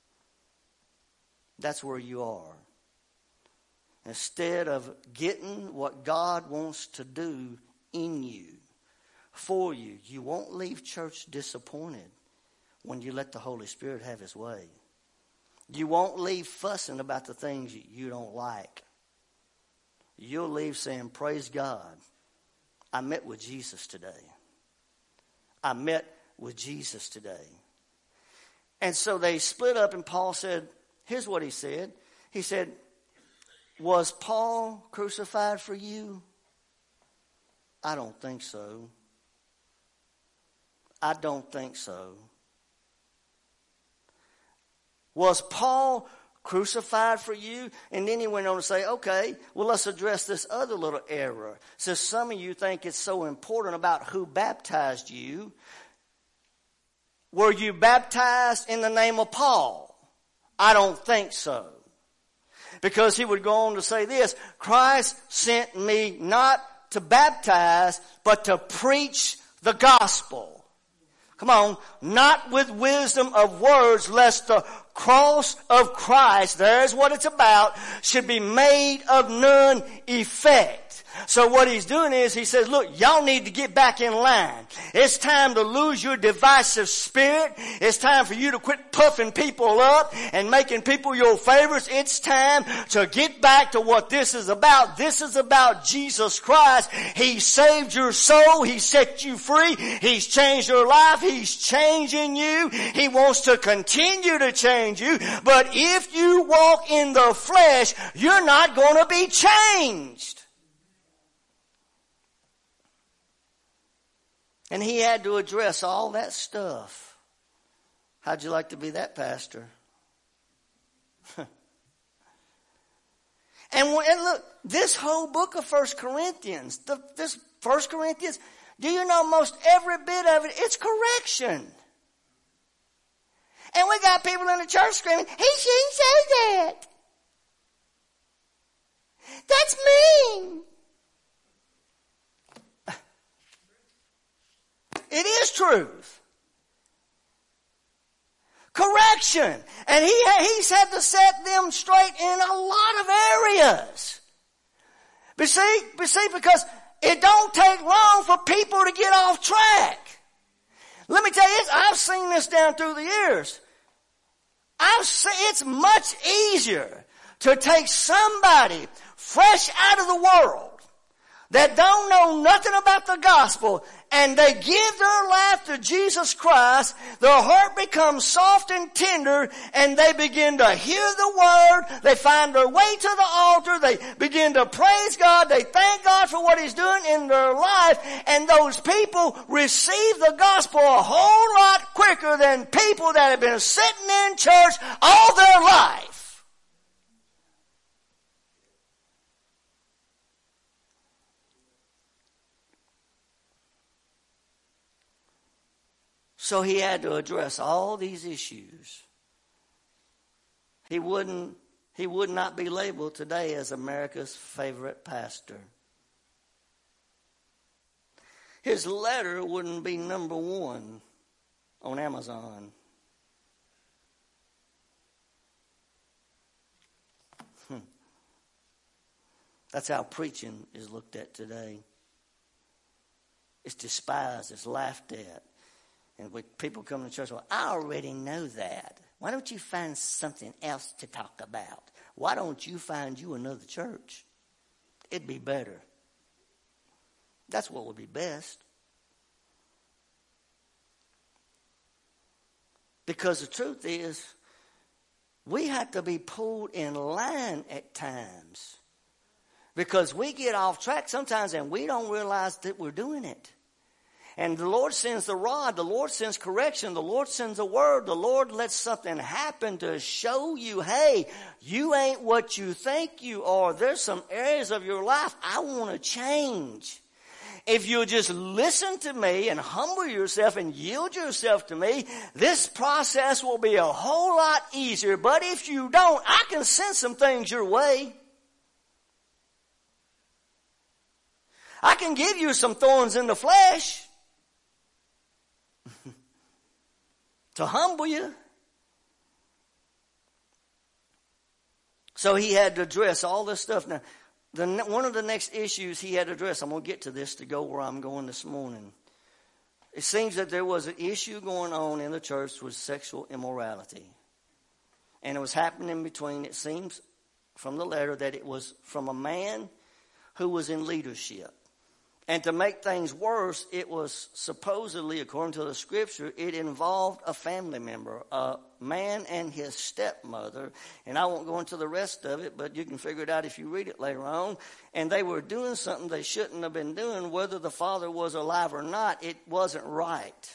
That's where you are. Instead of getting what God wants to do in you, for you, you won't leave church disappointed when you let the Holy Spirit have His way. You won't leave fussing about the things you don't like. You'll leave saying, praise God, I met with Jesus today. I met with Jesus today. And so they split up, and Paul said, here's what he said. He said, was Paul crucified for you? I don't think so. I don't think so. Was Paul crucified for you? And then he went on to say, okay, well, let's address this other little error. So some of you think it's so important about who baptized you. Were you baptized in the name of Paul? I don't think so. Because he would go on to say this, Christ sent me not to baptize, but to preach the gospel. Come on, not with wisdom of words, lest the cross of Christ, there's what it's about, should be made of none effect. So what he's doing is he says, look, y'all need to get back in line. It's time to lose your divisive spirit. It's time for you to quit puffing people up and making people your favorites. It's time to get back to what this is about. This is about Jesus Christ. He saved your soul. He set you free. He's changed your life. He's changing you. He wants to continue to change you. But if you walk in the flesh, you're not going to be changed. And he had to address all that stuff. How'd you like to be that pastor? And look, this whole book of 1 Corinthians, this 1 Corinthians, do you know most every bit of it, it's correction. And we got people in the church screaming, he shouldn't say that. That's mean. It is truth. Correction. And he's had to set them straight in a lot of areas. But see, because it don't take long for people to get off track. Let me tell you this, I've seen this down through the years. It's much easier to take somebody fresh out of the world that don't know nothing about the gospel, and they give their life to Jesus Christ, their heart becomes soft and tender, and they begin to hear the word, they find their way to the altar, they begin to praise God, they thank God for what He's doing in their life, and those people receive the gospel a whole lot quicker than people that have been sitting in church all their life. So he had to address all these issues. He would not be labeled today as America's favorite pastor. His letter wouldn't be number one on Amazon. That's how preaching is looked at today. It's despised, it's laughed at. And when people come to church, well, I already know that. Why don't you find something else to talk about? Why don't you find you another church? It'd be better. That's what would be best. Because the truth is, we have to be pulled in line at times. Because we get off track sometimes and we don't realize that we're doing it. And the Lord sends the rod, the Lord sends correction, the Lord sends a word, the Lord lets something happen to show you, hey, you ain't what you think you are. There's some areas of your life I want to change. If you'll just listen to me and humble yourself and yield yourself to me, this process will be a whole lot easier. But if you don't, I can send some things your way. I can give you some thorns in the flesh to humble you. So he had to address all this stuff. Now, one of the next issues he had to address, I'm going to get to this to go where I'm going this morning. It seems that there was an issue going on in the church with sexual immorality. And it was happening between, it seems from the letter, that it was from a man who was in leadership. And to make things worse, it was supposedly, according to the scripture, it involved a family member, a man and his stepmother. And I won't go into the rest of it, but you can figure it out if you read it later on. And they were doing something they shouldn't have been doing. Whether the father was alive or not, it wasn't right.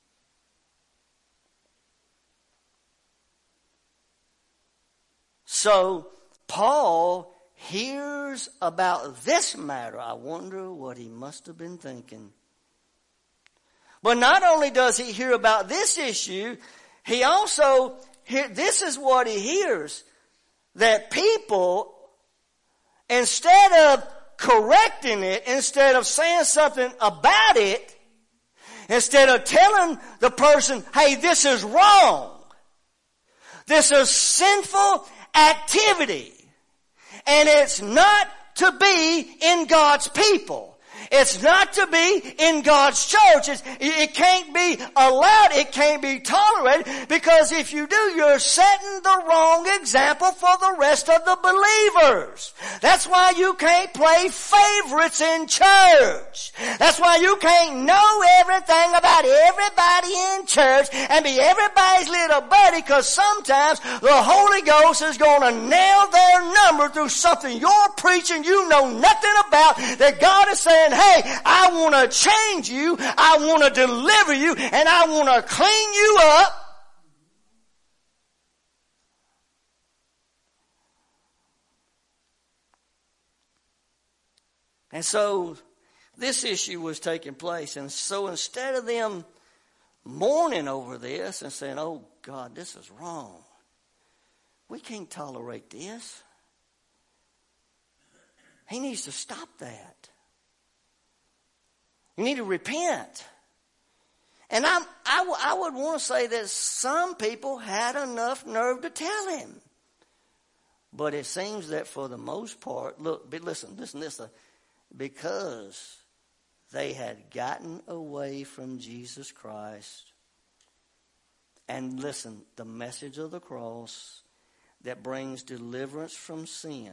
So Paul hears about this matter. I wonder what he must have been thinking. But not only does he hear about this issue, he also, this is what he hears, that people, instead of correcting it, instead of saying something about it, instead of telling the person, hey, this is wrong, this is sinful activity, and it's not to be in God's people. It's not to be in God's church. It can't be allowed. It can't be tolerated, because if you do, you're setting the wrong example for the rest of the believers. That's why you can't play favorites in church. That's why you can't know everything about everybody in church and be everybody's little buddy, because sometimes the Holy Ghost is going to nail their number through something you're preaching you know nothing about, that God is saying, hey, I want to change you, I want to deliver you, and I want to clean you up. And so this issue was taking place. And so instead of them mourning over this and saying, oh God, this is wrong, we can't tolerate this, he needs to stop that. You need to repent. And I would want to say that some people had enough nerve to tell him. But it seems that for the most part, look, listen, because they had gotten away from Jesus Christ. And listen, the message of the cross that brings deliverance from sin,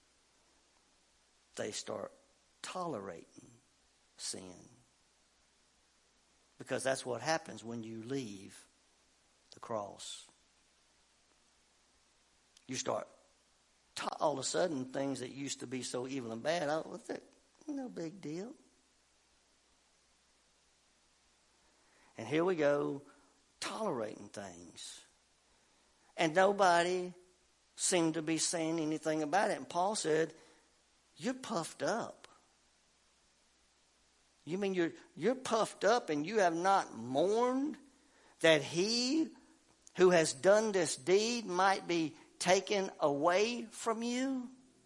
they start tolerating sin. Because that's what happens when you leave the cross. You start, all of a sudden, things that used to be so evil and bad, oh, what's that? No big deal. And here we go, tolerating things. And nobody seemed to be saying anything about it. And Paul said, you're puffed up. You mean you're puffed up and you have not mourned that he who has done this deed might be taken away from you?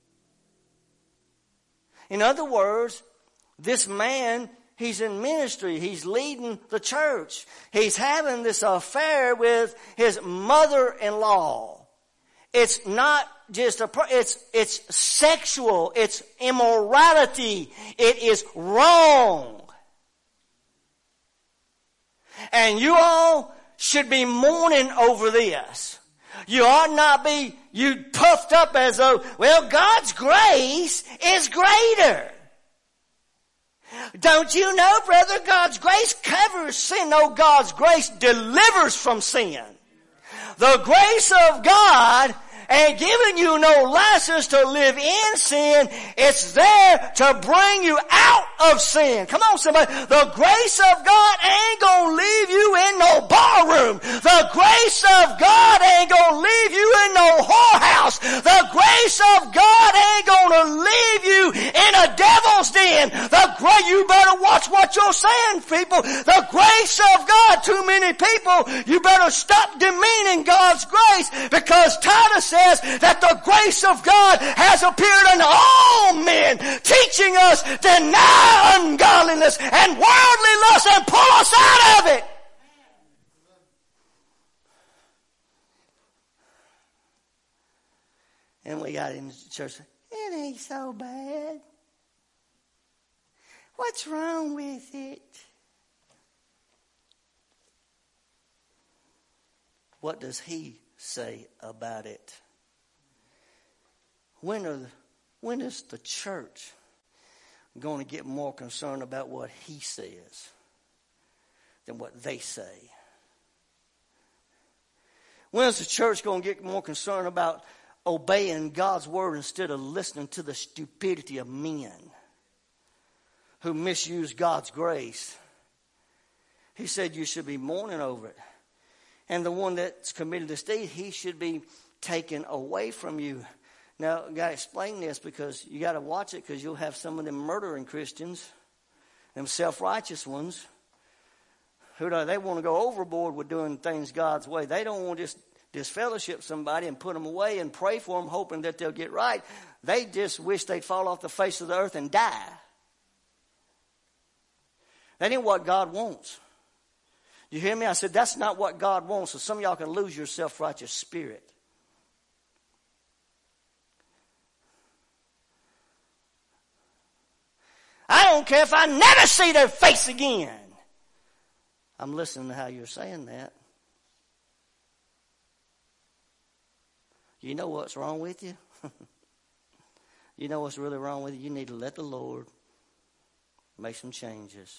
In other words, this man, he's in ministry. He's leading the church. He's having this affair with his mother-in-law. It's not just it's sexual. It's immorality. It is wrong. And you all should be mourning over this. You ought not be puffed up as though, well, God's grace is greater. Don't you know, brother, God's grace covers sin. No, God's grace delivers from sin. The grace of God ain't giving you no license to live in sin. It's there to bring you out of sin. Come on, somebody. The grace of God ain't gonna leave you in no barroom. The grace of God ain't gonna leave you in no whorehouse. The grace of God ain't gonna leave you in a devil's den. You better watch what you're saying, people. The grace of God, too many people, you better stop demeaning God's grace, because Titus says that the grace of God has appeared unto all men, teaching us deny ungodliness and worldly lust and pull us out of it. And we got in the church, it ain't so bad. What's wrong with it? What does he say about it? When is the church going to get more concerned about what he says than what they say? When is the church going to get more concerned about obeying God's word instead of listening to the stupidity of men who misuse God's grace? He said you should be mourning over it. And the one that's committed this deed, he should be taken away from you. Now, I got to explain this, because you got to watch it, because you'll have some of them murdering Christians, them self-righteous ones, who they want to go overboard with doing things God's way. They don't want to just disfellowship somebody and put them away and pray for them, hoping that they'll get right. They just wish they'd fall off the face of the earth and die. That ain't what God wants. You hear me? I said, that's not what God wants. So some of y'all can lose your self-righteous spirit. I don't care if I never see their face again. I'm listening to how you're saying that. You know what's wrong with you? You know what's really wrong with you? You need to let the Lord make some changes.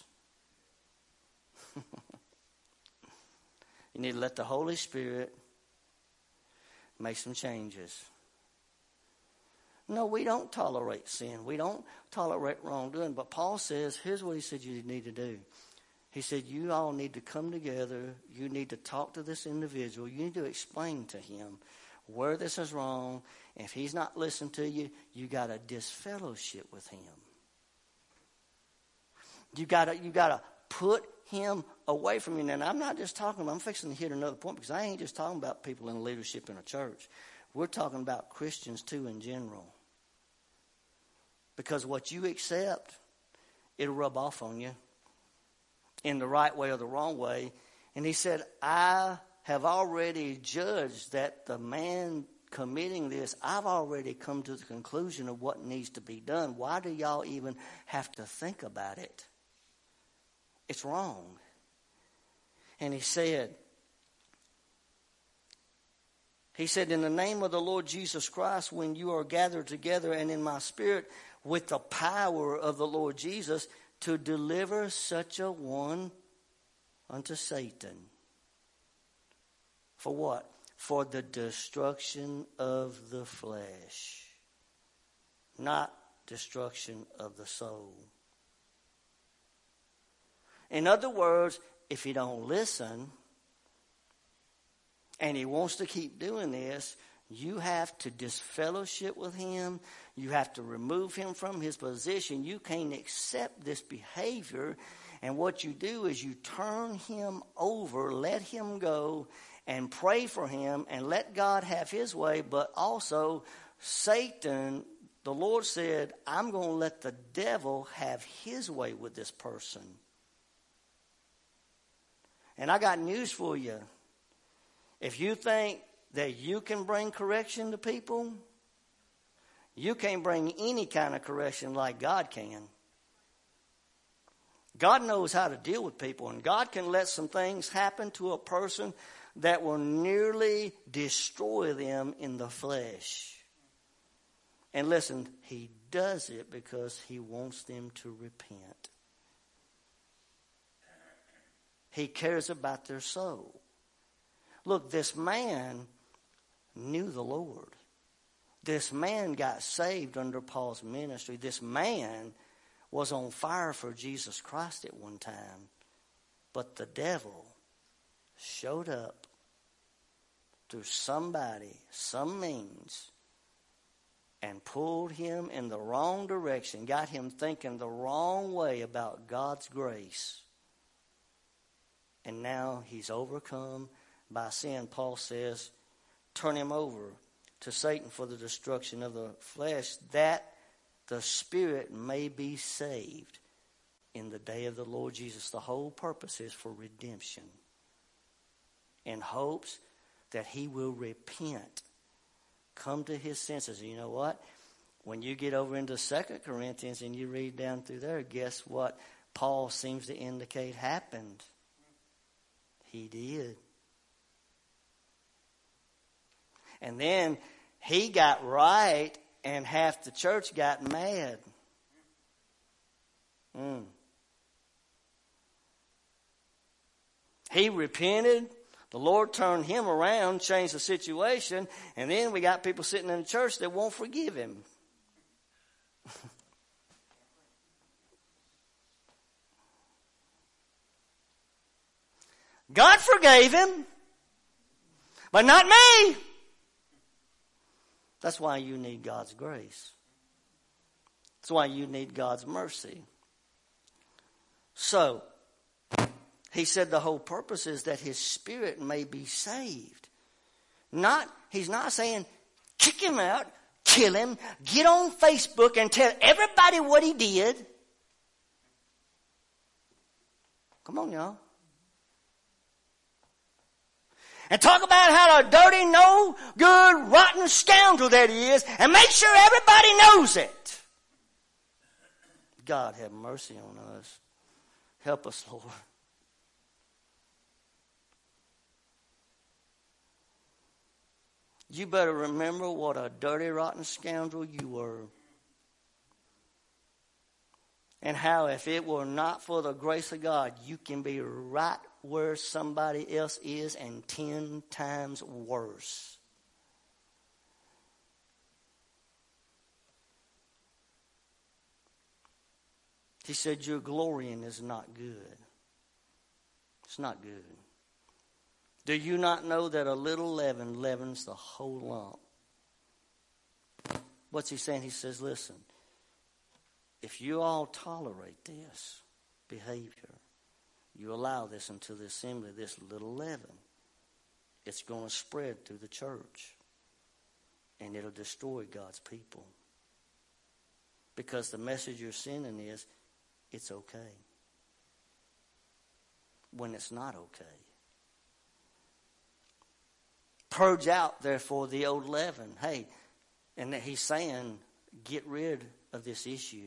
You need to let the Holy Spirit make some changes. No, we don't tolerate sin. We don't tolerate wrongdoing. But Paul says, here's what he said you need to do. He said, you all need to come together. You need to talk to this individual. You need to explain to him where this is wrong. If he's not listening to you, you got to disfellowship with him. You got to put him away from you. And I'm not just talking, I'm fixing to hit another point, because I ain't just talking about people in leadership in a church. We're talking about Christians too in general. Because what you accept, it'll rub off on you in the right way or the wrong way. And he said, I have already judged that the man committing this, I've already come to the conclusion of what needs to be done. Why do y'all even have to think about it? It's wrong. And he said, in the name of the Lord Jesus Christ, when you are gathered together and in my spirit, with the power of the Lord Jesus, to deliver such a one unto Satan. For what? For the destruction of the flesh, not destruction of the soul. In other words, if you don't listen, and he wants to keep doing this, you have to disfellowship with him. You have to remove him from his position. You can't accept this behavior. And what you do is you turn him over, let him go, and pray for him, and let God have his way. But also, Satan, the Lord said, I'm going to let the devil have his way with this person. And I got news for you. If you think that you can bring correction to people, you can't bring any kind of correction like God can. God knows how to deal with people, and God can let some things happen to a person that will nearly destroy them in the flesh. And listen, he does it because he wants them to repent. He cares about their soul. Look, this man knew the Lord. This man got saved under Paul's ministry. This man was on fire for Jesus Christ at one time. But the devil showed up through somebody, some means, and pulled him in the wrong direction, got him thinking the wrong way about God's grace. And now he's overcome by sin. Paul says, turn him over to Satan for the destruction of the flesh, that the spirit may be saved in the day of the Lord Jesus. The whole purpose is for redemption, in hopes that he will repent, come to his senses. And you know what? When you get over into 2 Corinthians and you read down through there, guess what Paul seems to indicate happened? He did. And then he got right, and half the church got mad. He repented. The Lord turned him around, changed the situation, and then we got people sitting in the church that won't forgive him. God forgave him, but not me. That's why you need God's grace. That's why you need God's mercy. So, he said the whole purpose is that his spirit may be saved. He's not saying, kick him out, kill him, get on Facebook and tell everybody what he did. Come on, y'all. And talk about how a dirty, no good, rotten scoundrel that he is, and make sure everybody knows it. God have mercy on us. Help us, Lord. You better remember what a dirty, rotten scoundrel you were. And how if it were not for the grace of God, you can be right where somebody else is and 10 times worse. He said, your glorying is not good. It's not good. Do you not know that a little leaven leavens the whole lump? What's he saying? He says, listen, if you all tolerate this behavior, you allow this into the assembly, this little leaven, it's going to spread through the church. And it'll destroy God's people. Because the message you're sending is, it's okay. When it's not okay. Purge out, therefore, the old leaven. Hey, and he's saying, get rid of this issue.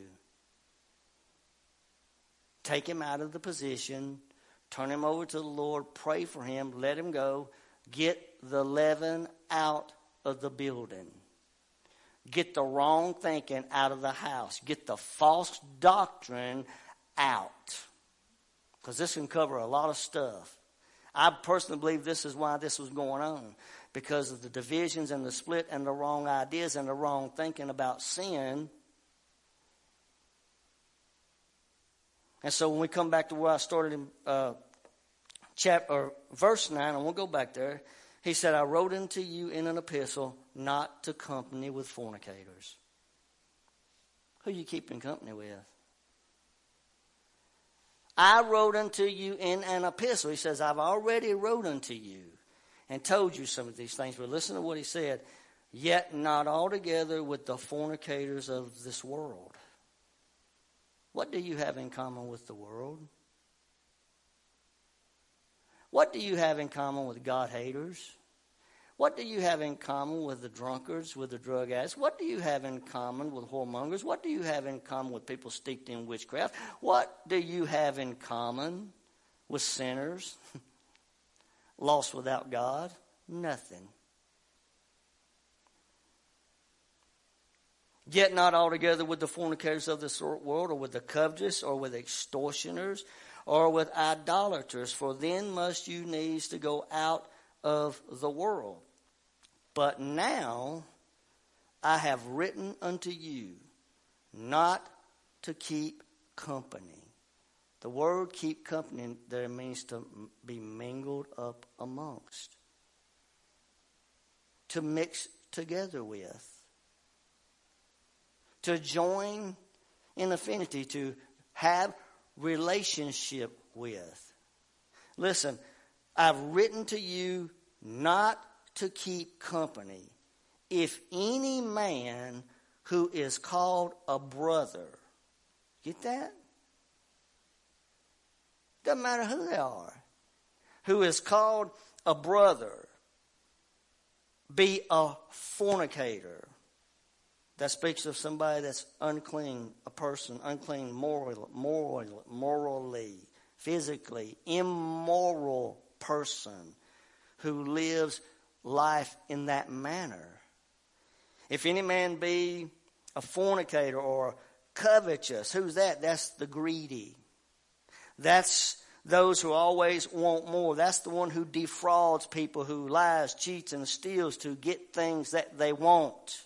Take him out of the position. Turn him over to the Lord. Pray for him. Let him go. Get the leaven out of the building. Get the wrong thinking out of the house. Get the false doctrine out. Because this can cover a lot of stuff. I personally believe this is why this was going on. Because of the divisions and the split and the wrong ideas and the wrong thinking about sin. And so when we come back to where I started in verse 9, and we'll go back there. He said, I wrote unto you in an epistle not to company with fornicators. Who are you keeping company with? I wrote unto you in an epistle. He says, I've already wrote unto you and told you some of these things. But listen to what he said. Yet not altogether with the fornicators of this world. What do you have in common with the world? What do you have in common with God haters? What do you have in common with the drunkards, with the drug addicts? What do you have in common with whoremongers? What do you have in common with people steeped in witchcraft? What do you have in common with sinners, lost without God? Nothing. Yet not altogether with the fornicators of this world, or with the covetous, or with extortioners, or with idolaters, for then must you needs to go out of the world. But now I have written unto you not to keep company. The word keep company there means to be mingled up amongst. To mix together with. To join in affinity, to have relationship with. Listen, I've written to you not to keep company. If any man who is called a brother, get that? Doesn't matter who they are. Who is called a brother, be a fornicator. That speaks of somebody that's unclean, a person unclean morally, physically, immoral person who lives life in that manner. If any man be a fornicator or covetous, who's that? That's the greedy. That's those who always want more. That's the one who defrauds people, who lies, cheats, and steals to get things that they want.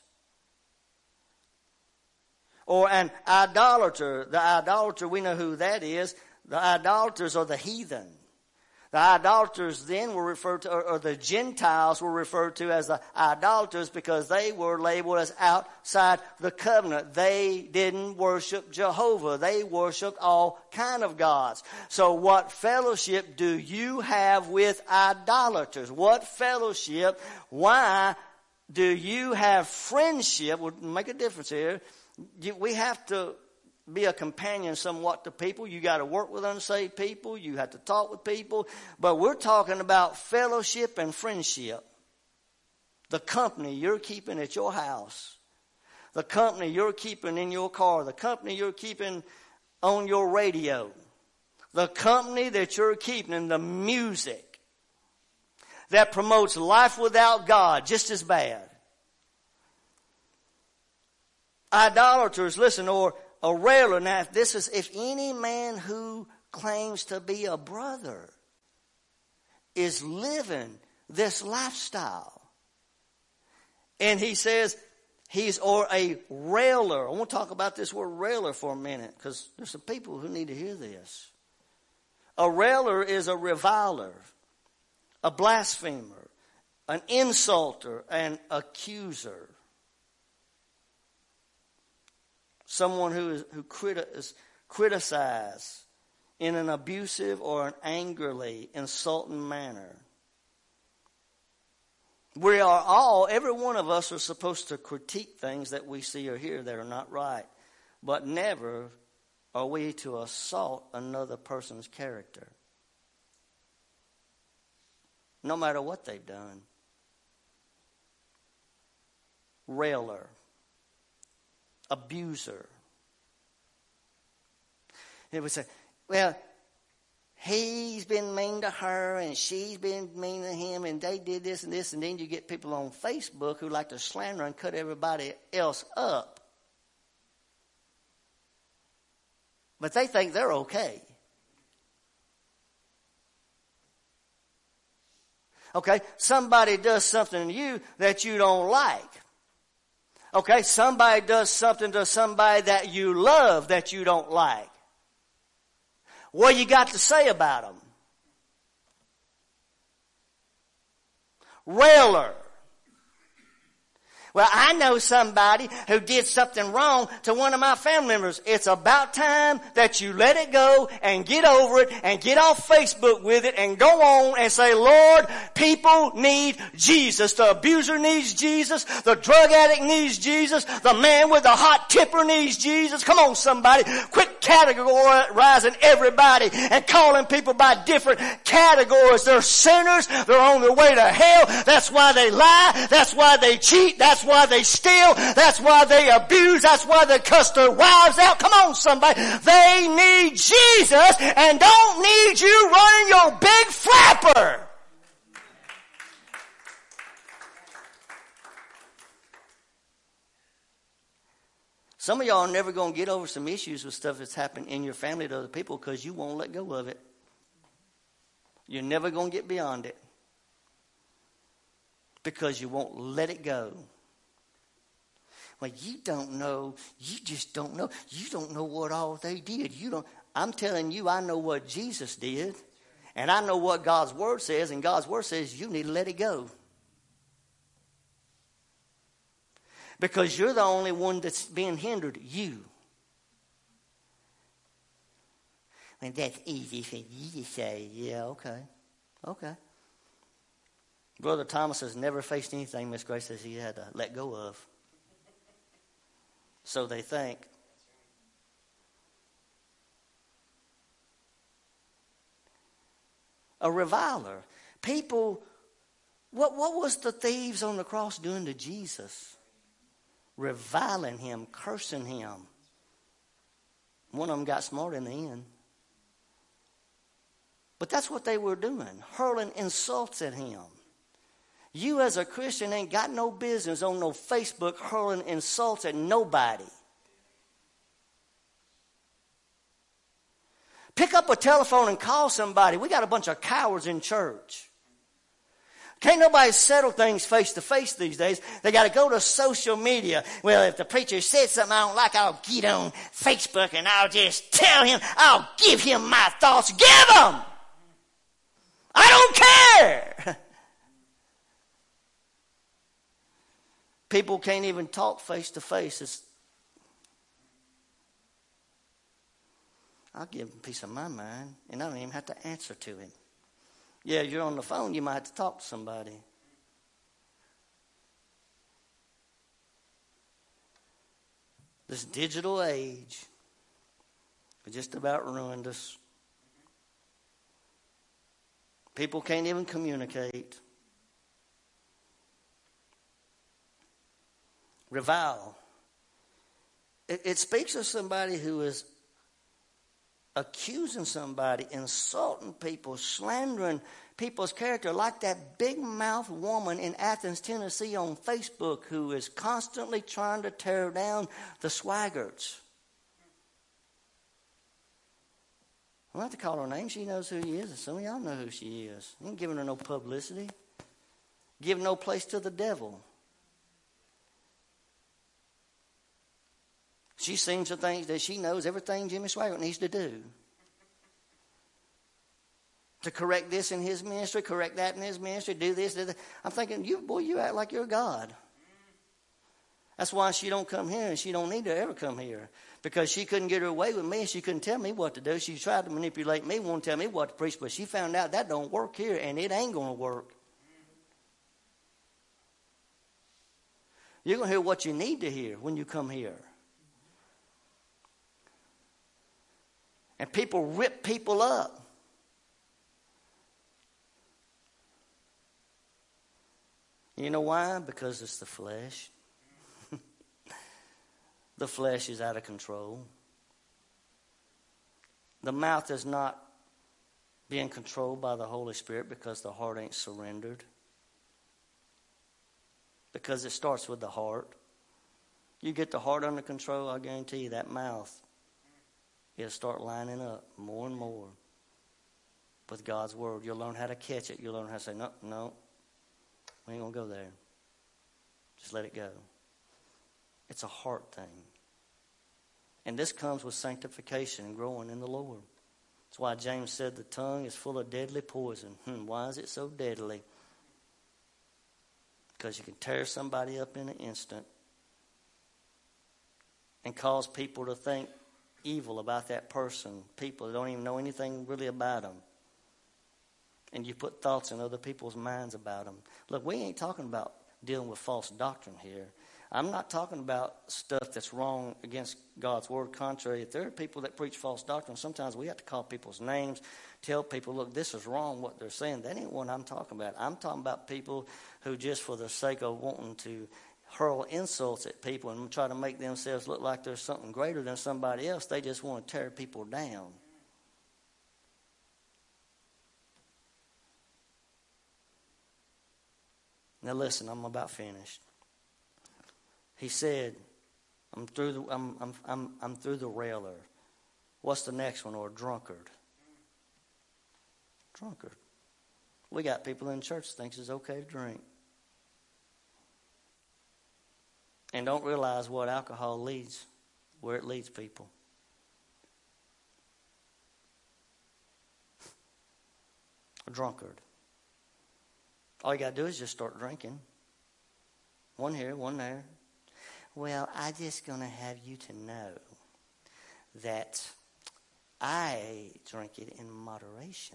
Or an idolater. The idolater, we know who that is. The idolaters are the heathen. The idolaters then were referred to, or the Gentiles were referred to as the idolaters because they were labeled as outside the covenant. They didn't worship Jehovah. They worshiped all kind of gods. So what fellowship do you have with idolaters? What fellowship? Why do you have friendship? We'll make a difference here. We have to be a companion somewhat to people. You got to work with unsaved people. You have to talk with people. But we're talking about fellowship and friendship. The company you're keeping at your house. The company you're keeping in your car. The company you're keeping on your radio. The company that you're keeping in the music that promotes life without God just as bad. Idolaters, listen, or a railer. Now, if any man who claims to be a brother is living this lifestyle, and he says or a railer. I want to talk about this word railer for a minute because there's some people who need to hear this. A railer is a reviler, a blasphemer, an insulter, an accuser. Someone who criticizes in an abusive or an angrily insulting manner. Every one of us are supposed to critique things that we see or hear that are not right. But never are we to assault another person's character. No matter what they've done. Railer. Abuser. It would say, well, he's been mean to her and she's been mean to him and they did this and this. And then you get people on Facebook who like to slander and cut everybody else up. But they think they're okay. Okay, somebody does something to you that you don't like. Okay, somebody does something to somebody that you love that you don't like. What you got to say about them? Railer. Well, I know somebody who did something wrong to one of my family members. It's about time that you let it go and get over it and get off Facebook with it and go on and say, Lord, people need Jesus. The abuser needs Jesus. The drug addict needs Jesus. The man with the hot temper needs Jesus. Come on, somebody. Quit categorizing everybody and calling people by different categories. They're sinners. They're on their way to hell. That's why they lie. That's why they cheat. That's why they steal. That's why they abuse. That's why they cuss their wives out. Come on, somebody. They need Jesus and don't need you running your big flapper. Some of y'all are never going to get over some issues with stuff that's happened in your family to other people because you won't let go of it. You're never going to get beyond it because you won't let it go. Well, you don't know. You just don't know. You don't know what all they did. I'm telling you, I know what Jesus did. And I know what God's Word says. And God's Word says you need to let it go. Because you're the only one that's being hindered. You. And that's easy for you to say. Yeah, okay. Okay. Brother Thomas has never faced anything Miss Grace says he had to let go of. So they think. A reviler. People, what was the thieves on the cross doing to Jesus? Reviling him, cursing him. One of them got smart in the end. But that's what they were doing, hurling insults at him. You as a Christian ain't got no business on no Facebook hurling insults at nobody. Pick up a telephone and call somebody. We got a bunch of cowards in church. Can't nobody settle things face to face these days. They got to go to social media. Well, if the preacher said something I don't like, I'll get on Facebook and I'll just tell him, I'll give him my thoughts. Give them! I don't care! People can't even talk face to face. I'll give him a piece of my mind, and I don't even have to answer to him. Yeah, you're on the phone, you might have to talk to somebody. This digital age has just about ruined us. People can't even communicate. Revile. It speaks of somebody who is accusing somebody, insulting people, slandering people's character, like that big-mouthed woman in Athens, Tennessee on Facebook who is constantly trying to tear down the swaggarts. I don't have to call her name. She knows who he is, and some of y'all know who she is. You ain't giving her no publicity. Giving no place to the devil. She sings the things that she knows everything Jimmy Swaggart needs to do. To correct this in his ministry, correct that in his ministry, do this, do that. I'm thinking, you act like you're God. That's why she don't come here and she don't need to ever come here. Because she couldn't get her way with me. She couldn't tell me what to do. She tried to manipulate me, won't tell me what to preach. But she found out that don't work here and it ain't going to work. You're going to hear what you need to hear when you come here. And people rip people up. You know why? Because it's the flesh. The flesh is out of control. The mouth is not being controlled by the Holy Spirit because the heart ain't surrendered. Because it starts with the heart. You get the heart under control, I guarantee you that mouth, it'll start lining up more and more with God's word. You'll learn how to catch it. You'll learn how to say, no, we ain't going to go there. Just let it go. It's a heart thing. And this comes with sanctification and growing in the Lord. That's why James said the tongue is full of deadly poison. Why is it so deadly? Because you can tear somebody up in an instant and cause people to think evil about that person. People that don't even know anything really about them. And you put thoughts in other people's minds about them. Look, we ain't talking about dealing with false doctrine here. I'm not talking about stuff that's wrong against God's word. Contrary, if there are people that preach false doctrine, sometimes we have to call people's names, tell people, look, this is wrong what they're saying. That ain't what I'm talking about. I'm talking about people who just for the sake of wanting to hurl insults at people and try to make themselves look like there's something greater than somebody else, they just want to tear people down. Now listen, I'm about finished. He said, I'm through the railer. What's the next one? Or drunkard. Drunkard. We got people in church thinks it's okay to drink. And don't realize what alcohol leads, where it leads people. A drunkard. All you got to do is just start drinking. One here, one there. Well, I'm just going to have you to know that I drink it in moderation.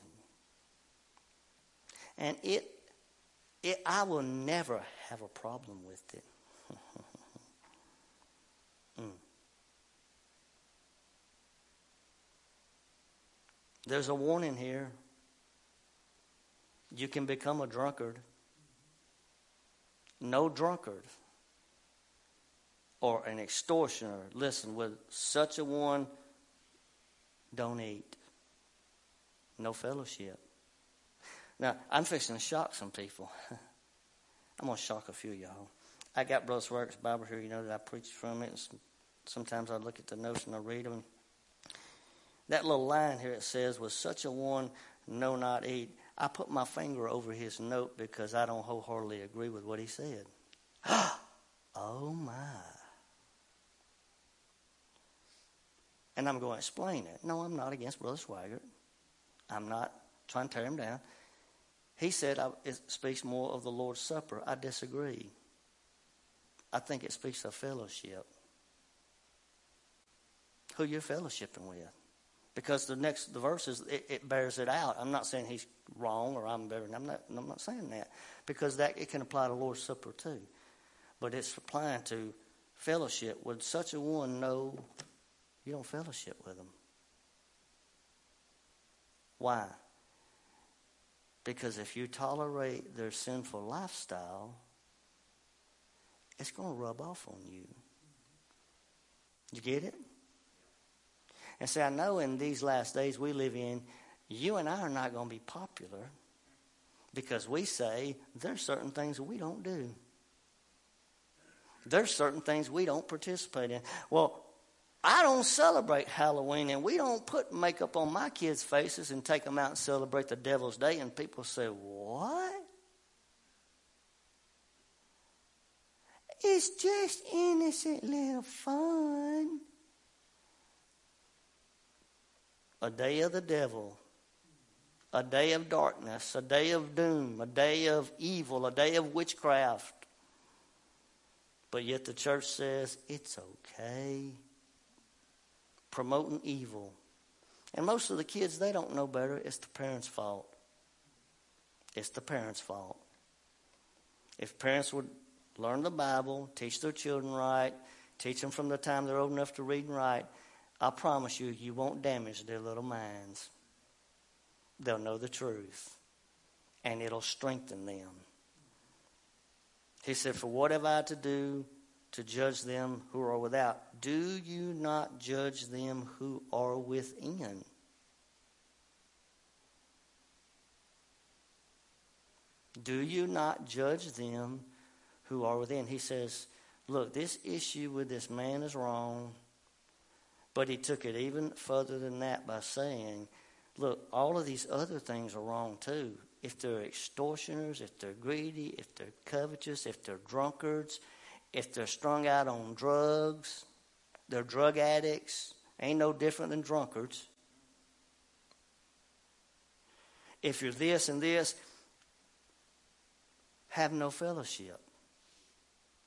And I will never have a problem with it. There's a warning here. You can become a drunkard. No drunkard or an extortioner, listen, with such a one, don't eat. No fellowship. Now, I'm fixing to shock some people. I'm going to shock a few of y'all. I got Brother Swaggart Bible here, you know, that I preach from it. Sometimes I look at the notes and I read them. That little line here, it says, with such a one, no not eat. I put my finger over his note because I don't wholeheartedly agree with what he said. Oh, my. And I'm going to explain it. No, I'm not against Brother Swaggart. I'm not trying to tear him down. He said it speaks more of the Lord's Supper. I disagree. I think it speaks of fellowship. Who you're fellowshipping with. Because the verses, it bears it out. I'm not saying he's wrong or I'm better. I'm not saying that. Because it can apply to Lord's Supper too. But it's applying to fellowship. Would such a one know you don't fellowship with them? Why? Because if you tolerate their sinful lifestyle, it's going to rub off on you. You get it? And say, I know in these last days we live in, you and I are not going to be popular because we say there's certain things that we don't do. There's certain things we don't participate in. Well, I don't celebrate Halloween, and we don't put makeup on my kids' faces and take them out and celebrate the Devil's Day. And people say, what? It's just innocent little fun. A day of the devil, a day of darkness, a day of doom, a day of evil, a day of witchcraft. But yet the church says it's okay. Promoting evil. And most of the kids, they don't know better. It's the parents' fault. It's the parents' fault. If parents would learn the Bible, teach their children right, teach them from the time they're old enough to read and write, I promise you, you won't damage their little minds. They'll know the truth. And it'll strengthen them. He said, for what have I to do to judge them who are without? Do you not judge them who are within? Do you not judge them who are within? He says, look, this issue with this man is wrong. But he took it even further than that by saying, look, all of these other things are wrong too. If they're extortioners, if they're greedy, if they're covetous, if they're drunkards, if they're strung out on drugs, they're drug addicts, ain't no different than drunkards. If you're this and this, have no fellowship.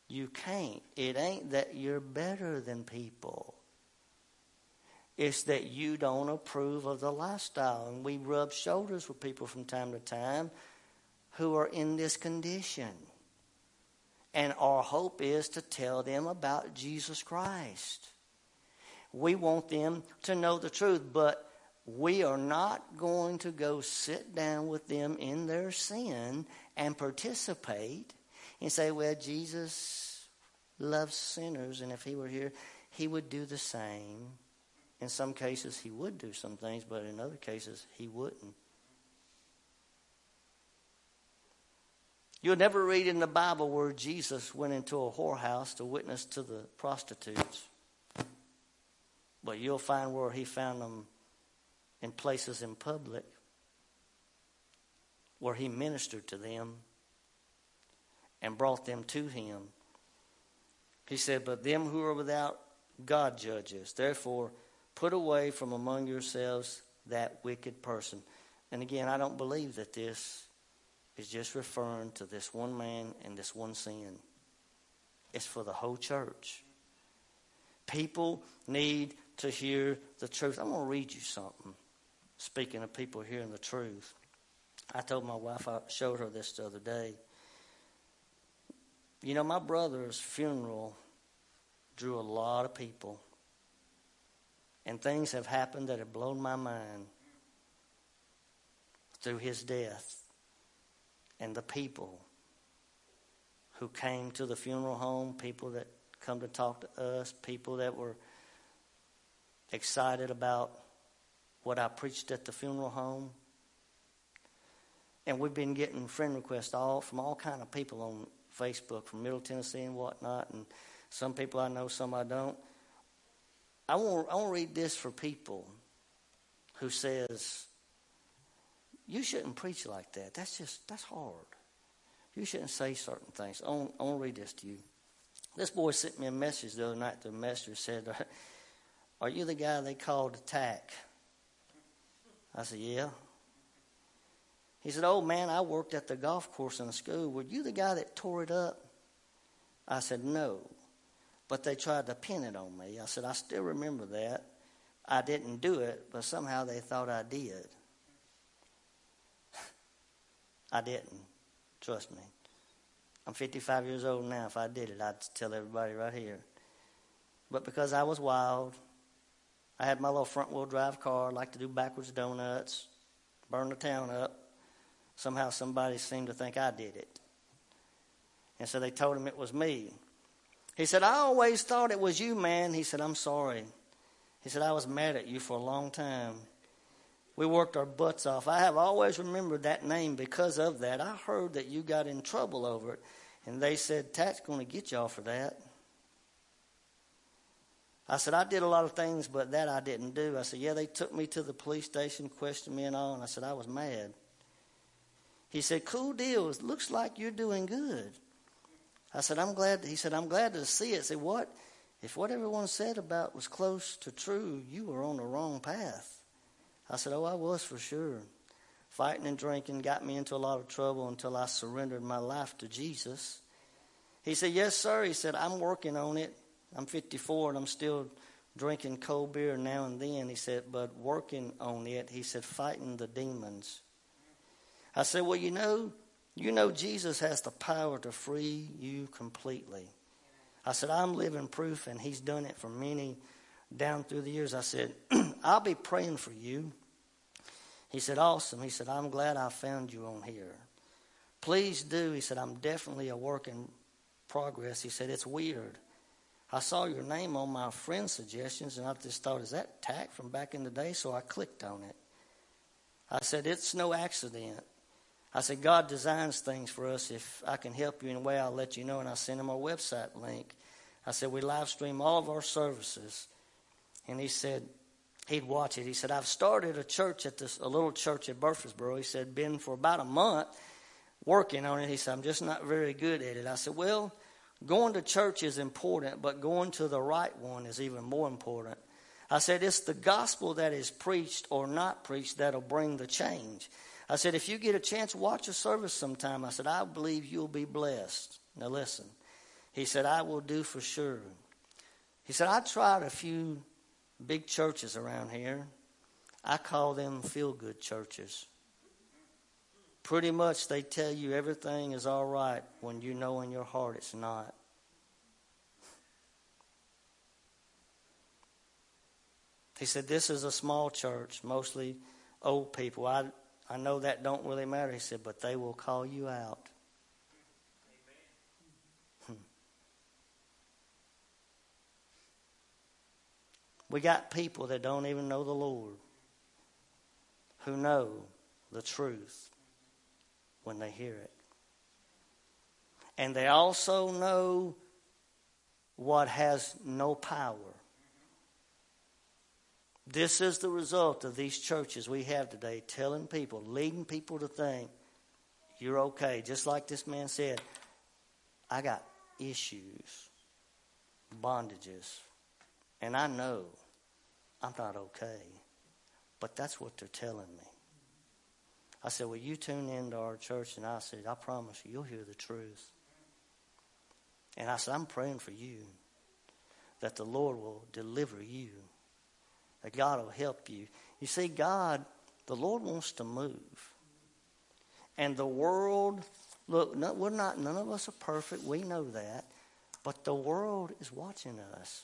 You can't. It ain't that you're better than people. It's that you don't approve of the lifestyle. And we rub shoulders with people from time to time who are in this condition. And our hope is to tell them about Jesus Christ. We want them to know the truth, but we are not going to go sit down with them in their sin and participate and say, well, Jesus loves sinners, and if he were here, he would do the same. In some cases, he would do some things, but in other cases, he wouldn't. You'll never read in the Bible where Jesus went into a whorehouse to witness to the prostitutes. But you'll find where he found them in places in public where he ministered to them and brought them to him. He said, but them who are without, God judges. Therefore, put away from among yourselves that wicked person. And again, I don't believe that this is just referring to this one man and this one sin. It's for the whole church. People need to hear the truth. I'm going to read you something. Speaking of people hearing the truth. I told my wife, I showed her this the other day. You know, my brother's funeral drew a lot of people. And things have happened that have blown my mind through his death. And the people who came to the funeral home, people that come to talk to us, people that were excited about what I preached at the funeral home. And we've been getting friend requests from all kind of people on Facebook, from Middle Tennessee and whatnot. And some people I know, some I don't. I want to read this for people who says, you shouldn't preach like that. That's hard. You shouldn't say certain things. I want to read this to you. This boy sent me a message the other night. The messenger said, are you the guy they called Attack? I said, yeah. He said, oh man, I worked at the golf course in the school. Were you the guy that tore it up? I said, no. But they tried to pin it on me. I said, I still remember that. I didn't do it, but somehow they thought I did. I didn't. Trust me. I'm 55 years old now. If I did it, I'd tell everybody right here. But because I was wild, I had my little front-wheel drive car, like to do backwards donuts, burn the town up. Somehow somebody seemed to think I did it. And so they told him it was me. He said, I always thought it was you, man. He said, I'm sorry. He said, I was mad at you for a long time. We worked our butts off. I have always remembered that name because of that. I heard that you got in trouble over it. And they said, Tat's going to get y'all for that. I said, I did a lot of things, but that I didn't do. I said, yeah, they took me to the police station, questioned me and all. And I said, I was mad. He said, cool deal. It looks like you're doing good. I said, I'm glad. He said, I'm glad to see it. I said, what? If what everyone said about was close to true, you were on the wrong path. I said, oh, I was for sure. Fighting and drinking got me into a lot of trouble until I surrendered my life to Jesus. He said, yes, sir. He said, I'm working on it. I'm 54 and I'm still drinking cold beer now and then. He said, but working on it. He said, fighting the demons. I said, well, you know Jesus has the power to free you completely. I said, I'm living proof, and he's done it for many down through the years. I said, I'll be praying for you. He said, awesome. He said, I'm glad I found you on here. Please do. He said, I'm definitely a work in progress. He said, it's weird. I saw your name on my friend's suggestions, and I just thought, is that Tack from back in the day? So I clicked on it. I said, it's no accident. I said, God designs things for us. If I can help you in a way, I'll let you know. And I sent him our website link. I said, we live stream all of our services. And he said, he'd watch it. He said, I've started a little church at Murfreesboro. He said, been for about a month working on it. He said, I'm just not very good at it. I said, well, going to church is important, but going to the right one is even more important. I said, it's the gospel that is preached or not preached that'll bring the change. I said, if you get a chance, watch a service sometime. I said, I believe you'll be blessed. Now listen, He said, I will do for sure. He said, I tried a few big churches around here. I call them feel-good churches. Pretty much they tell you everything is all right when you know in your heart it's not. He said, this is a small church, mostly old people. I know that don't really matter. He said, but they will call you out. We got people that don't even know the Lord who know the truth when they hear it. And they also know what has no power. This is the result of these churches we have today, telling people, leading people to think you're okay. Just like this man said, I got issues, bondages, and I know I'm not okay. But that's what they're telling me. I said, well, you tune into our church, and I said, I promise you, you'll hear the truth. And I said, I'm praying for you that the Lord will deliver you, that God will help you. You see, God, the Lord wants to move. And the world, look, none of us are perfect. We know that. But the world is watching us.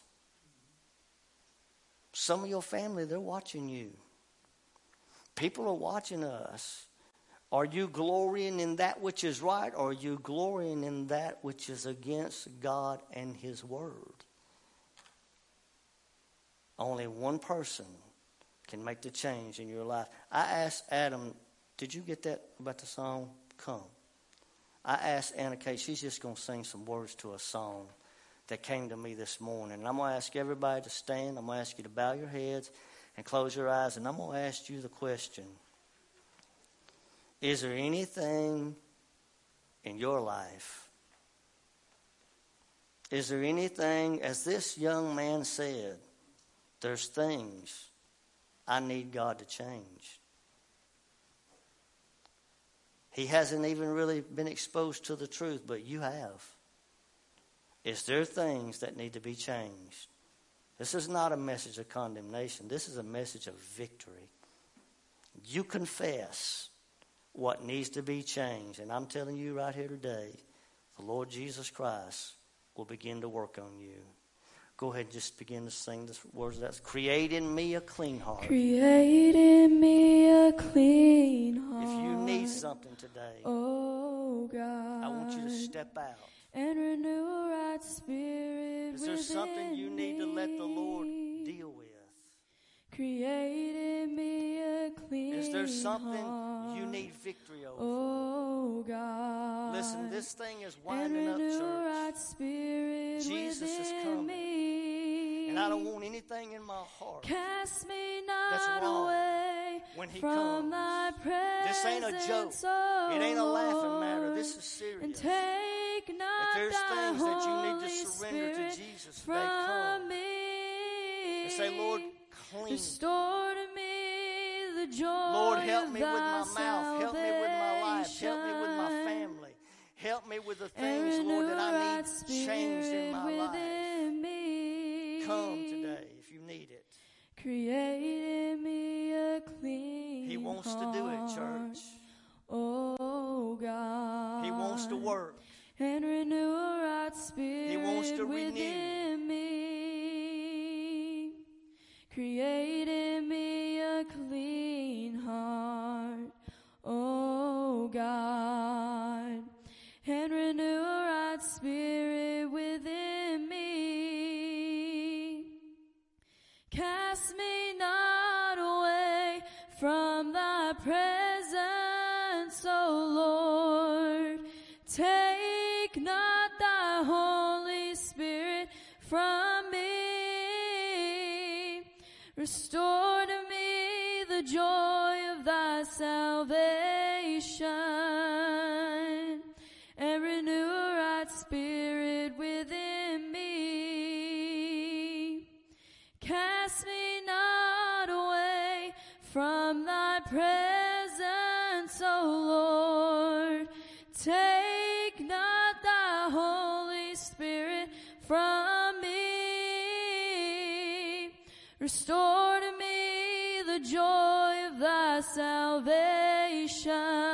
Some of your family, they're watching you. People are watching us. Are you glorying in that which is right, or are you glorying in that which is against God and His Word? Only one person can make the change in your life. I asked Adam, did you get that about the song? Come. I asked Anna Kay, she's just going to sing some words to a song that came to me this morning. And I'm going to ask everybody to stand. I'm going to ask you to bow your heads and close your eyes. And I'm going to ask you the question. Is there anything in your life? Is there anything, as this young man said, there's things I need God to change. He hasn't even really been exposed to the truth, but you have. Is there things that need to be changed? This is not a message of condemnation. This is a message of victory. You confess what needs to be changed. And I'm telling you right here today, the Lord Jesus Christ will begin to work on you. Go ahead and just begin to sing the words. That's create in me a clean heart. Create in me a clean heart. If you need something today, oh God, I want you to step out. And renew a right spirit. Is there something you need to let the Lord deal with? Create in me a clean heart. Is there something you need victory over? Oh God. Listen, this thing is winding up, church. Right spirit Jesus is coming. Me. And I don't want anything in my heart Cast me not that's wrong away when He from comes. Thy presence. This ain't a joke. It ain't a laughing matter. This is serious. And take not if there's thy things that you need to Holy surrender Spirit to Jesus today, come. Me. And say, Lord, clean. Restore to me the joy Lord, help me with my of mouth. Help me with my life. Help me with my family. Help me with the things, Lord, that I need changed in my life. Come today if you need it. Create in me a clean He wants to do it, church. Oh God. He wants to work. And renew a right spirit. He wants to renew. Within me. Create in me a clean heart. Oh God. And renew a right spirit within me. Cast me not away from Thy presence, O Lord. Take not Thy Holy Spirit from me. Restore to me the joy of Thy salvation. And renew a right spirit within me. Cast me not away from Thy presence, O Lord. Take not Thy Holy Spirit the joy of thy salvation,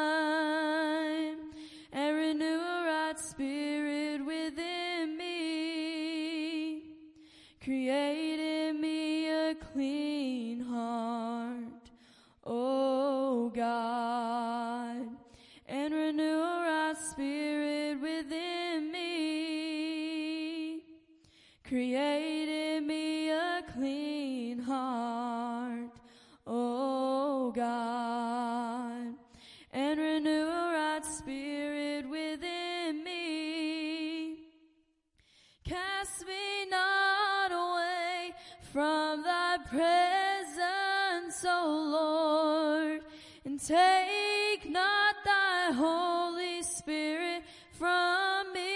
and renew a right spirit within me. Create in me a clean heart, O God, and renew a right spirit within me. Create in me a clean heart, O God, and renew a right spirit within me. Cast me not away from thy presence, O Lord, and take not thy Holy Spirit from me.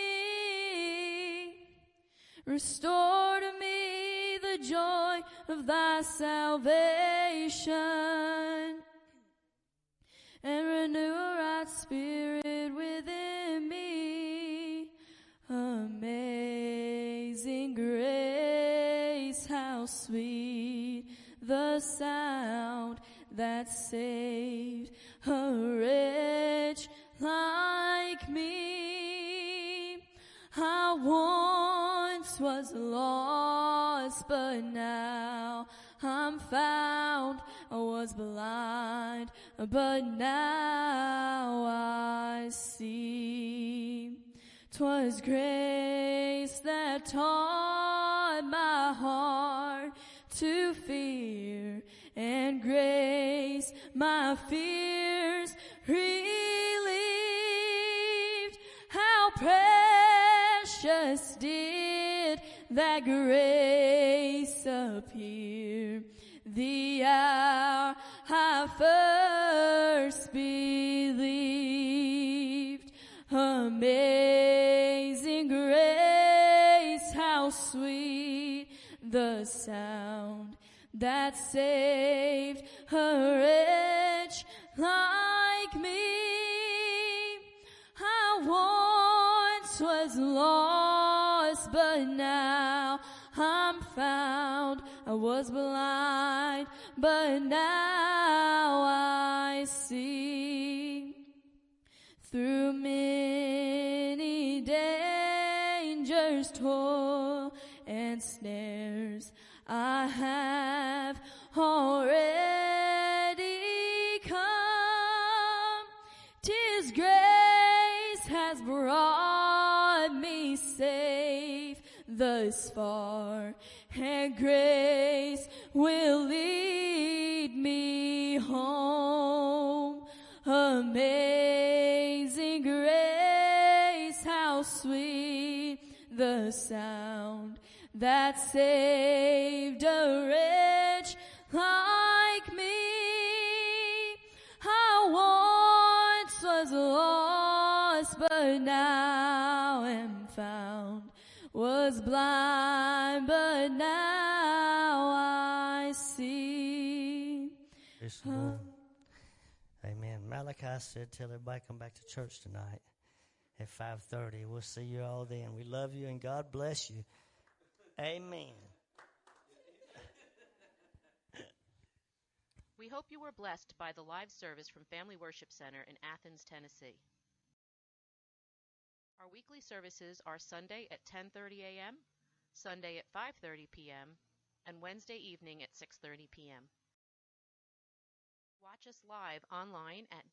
Restore to me the joy of thy salvation, and renew a right spirit within me. Amazing grace, how sweet the sound that saved a wretch like me. I once was lost, but now I'm found. I was blind, but now I see. 'Twas grace that taught my heart to fear, and grace my fears relieved. How precious did that grace appear the hour I first believed. Amazing grace, how sweet the sound that saved a wretch like me. I once was lost, but now I'm found. I was blind, but now I see. Through many dangers, toil, and snares, I have already come. 'Tis grace has brought me safe thus far, and grace will lead me home. Amazing grace, how sweet the sound that saved a wretch like me. I once was lost, but now am found. Was blind, but now I see. Praise the Lord. Amen. Malachi said, tell everybody come back to church tonight at 5:30. We'll see you all then. We love you and God bless you. Amen. We hope you were blessed by the live service from Family Worship Center in Athens, Tennessee. Our weekly services are Sunday at 10:30 a.m., Sunday at 5:30 p.m., and Wednesday evening at 6:30 p.m. Watch us live online at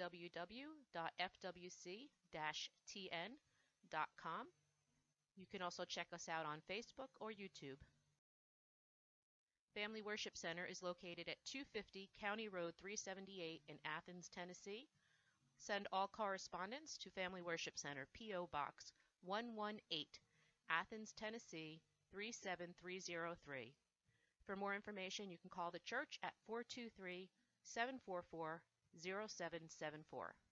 www.fwc-tn.com. You can also check us out on Facebook or YouTube. Family Worship Center is located at 250 County Road 378 in Athens, Tennessee. Send all correspondence to Family Worship Center, P.O. Box 118, Athens, Tennessee 37303. For more information, you can call the church at 423-744-0774.